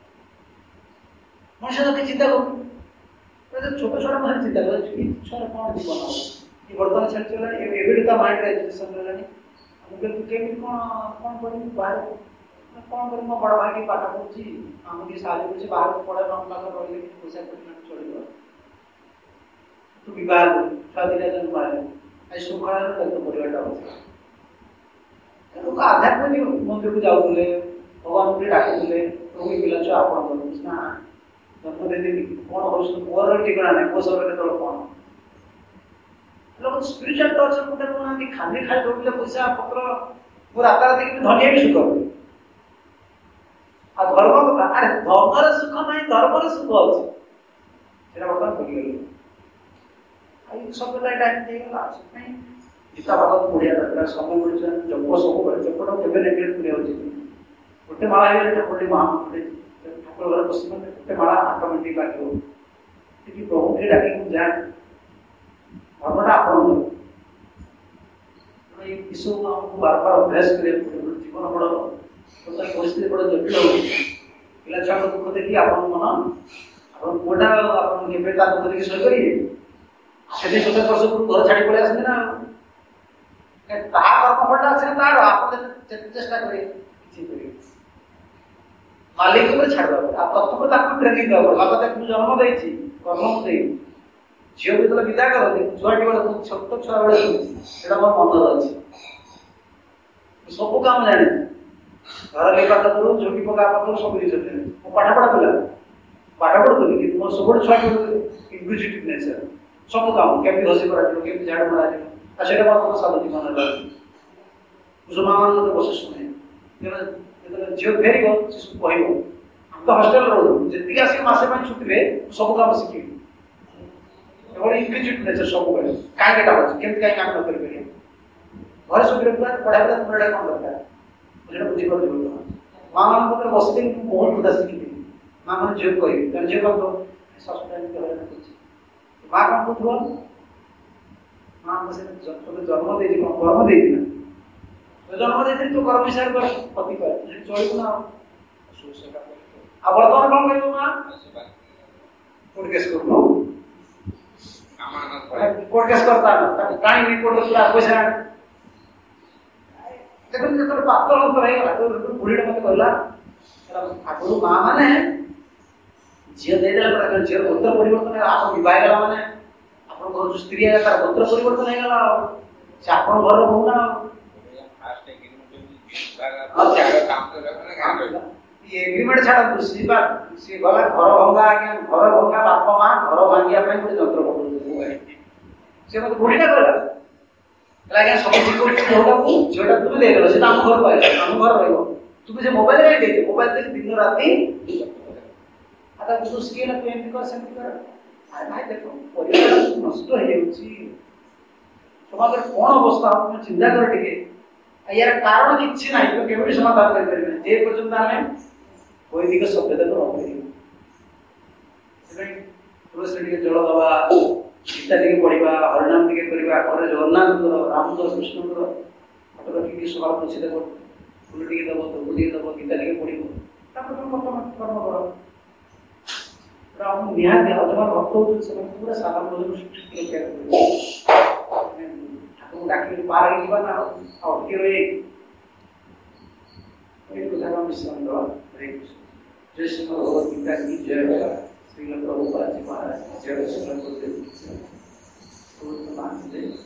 मनुष्य तो चिंता करू छोट छोट मन चिंता करू कि छोरा कोन जीवन हो कि वर्तमान चल चला एबिडिटा माइंड एजुकेशन लेलानी हम के केमि कोन करी बाहर कोन करी मो बड़ भाई के पाठ पढुची हम के साले कुछ बाहर पढ़े हम लाग रहले पैसा कटना छोड़ तू विवाह शादी जन मारे आई सुखार तो परिवारटा होता लोक आध्यात्मिक मंदिर को जाउले भगवान को डाकुले प्रभु मिला छ आपण को ना जन्म दे दे कोन होस मोर ठिकाना नै को सबरे तळ कोन लोक स्पिरिचुअल टच को देखो ना कि खाली खाली दोले पैसा पत्र पूरा आकार देखि धनिया भी सुख आ धर्म कथा अरे धर्मर सुख नै धर्मर सुख अछि सेटा बर्तमान भूल गेल आई सब टाइम दे गेला नै गीता भागवत पढ़िया दरकार समय मिलुछ जप सब करे जपटा केबे नेगलेक्ट करे होछि गोटे माला हेले ठाकुर महामंत्र ठाकुर घर पश्चिम में गोटे माला ऑटोमेटिक लागियो कि प्रभु के डाकी को जान धर्मटा आपण नै विश्व में हमको बार बार अभ्यास करे जीवन बड़ तो परिस्थिति बड़ जटिल हो पिला छाड़ दुख देखि आपण मन आपण कोडा आपण केबे ता दुख देखि सही करिए सेदे 70 वर्ष को घर छाड़ी पळे आछन ना ता कर्म फलटा আছে तार आपण चेष्टा करे किछि करिए मालिक ऊपर छाड़ दो आप तत्व ताकू ट्रेनिंग दो बाबा तक जन्म देछि कर्म देइ झियो भी तो विदा करते छुआटी वाला छोट छुआ वाला सेटा मोर मन अछि सब काम जाने घर लेखा करू झुकी पका पकड़ सब दिस मो पाठ पढ़ा पढ़ुनी कि मोर सब छुआ इंक्विजिटिव नेचर सब काम केमि घसी करा केमि झाड़ मारा आ सेटा मोर सब जीवन ला जो मामा तो बसे सुने जेना झियो फेरी गो से कहइबो हम तो हॉस्टल रो जति आसी मासे में छुट्टी रे सब काम सिखी एवढे इंक्विजिटिव नेचर सब करे काय केटा हो केमि काय काम न करि परिया घर सुबिरे पढ़ा पढ़ा तुमरा कोन दरकार जेना बुझी कर दिबो मामा को बसते बहुत खुदा सिखी मामा जो कहि कारण जे बात सस्पेंड करे न कुछ मां का कुछ बोल माँ को से जन्म दे दी कर्म दे दी तो जन्म दे दी तो कर्म हिसाब कर पति पर चोरी ना अब वर्तमान कौन कहिबो माँ कोर्ट केस करो कोर्ट केस करता है काई नहीं कोर्ट पूरा पैसा देखो जब पात्र अंतर है तो बुढ़ीटा मत कहला आगु माँ माने झील दे देला पर झील गोत्र परिवर्तन है आप विवाह गला माने आपन घर जो स्त्री है तार गोत्र परिवर्तन है गला से आपन घर हो ना फास्ट एग्रीमेंट अब जागा काम कर ये एग्रीमेंट छाड़ा दूसरी बात से गला घर भंगा आज्ञा घर भंगा बाप माँ घर भांगिया पे गोटे जंत्र पकड़ से मत बुढ़ीटा कहला लागे सब सिक्योरिटी होगा जोटा तुम दे देलो से हम घर पाइला हम घर रहबो तुम जे मोबाइल रे दे मोबाइल देख दिन राती आता तू स्किल पे एमपी कर सेमपी कर अरे भाई देखो परिवार नष्ट हो जाउची समाज रे कोन अवस्था तुम चिंता कर टिके यार कारण किछि नाही तो केबे समाधान कर परिबे जे पर्यंत हमें वैदिक सभ्यता को रखि सेबे तुलसी टिके जल दबा गीता टिके पढ़िबा हरिनाम टिके करिबा और जगन्नाथ रामचंद्र कृष्णकर फोटो रखिक सभा पछी देबो फूल टिके देबो तो टिके देबो गीता टिके पढ़िबो तापर तुम कर्म करो राम निहाती अजमा भक्त हो से पूरा सारा भोजन सृष्टि के ठाकुर डाकी पार के जीवन और के रे एक धर्म मिश्रण दो हरे कृष्ण जय श्री भगवद गीता की जय श्रील प्रभुपाद जी महाराज जय श्री गुरुदेव तो मान जय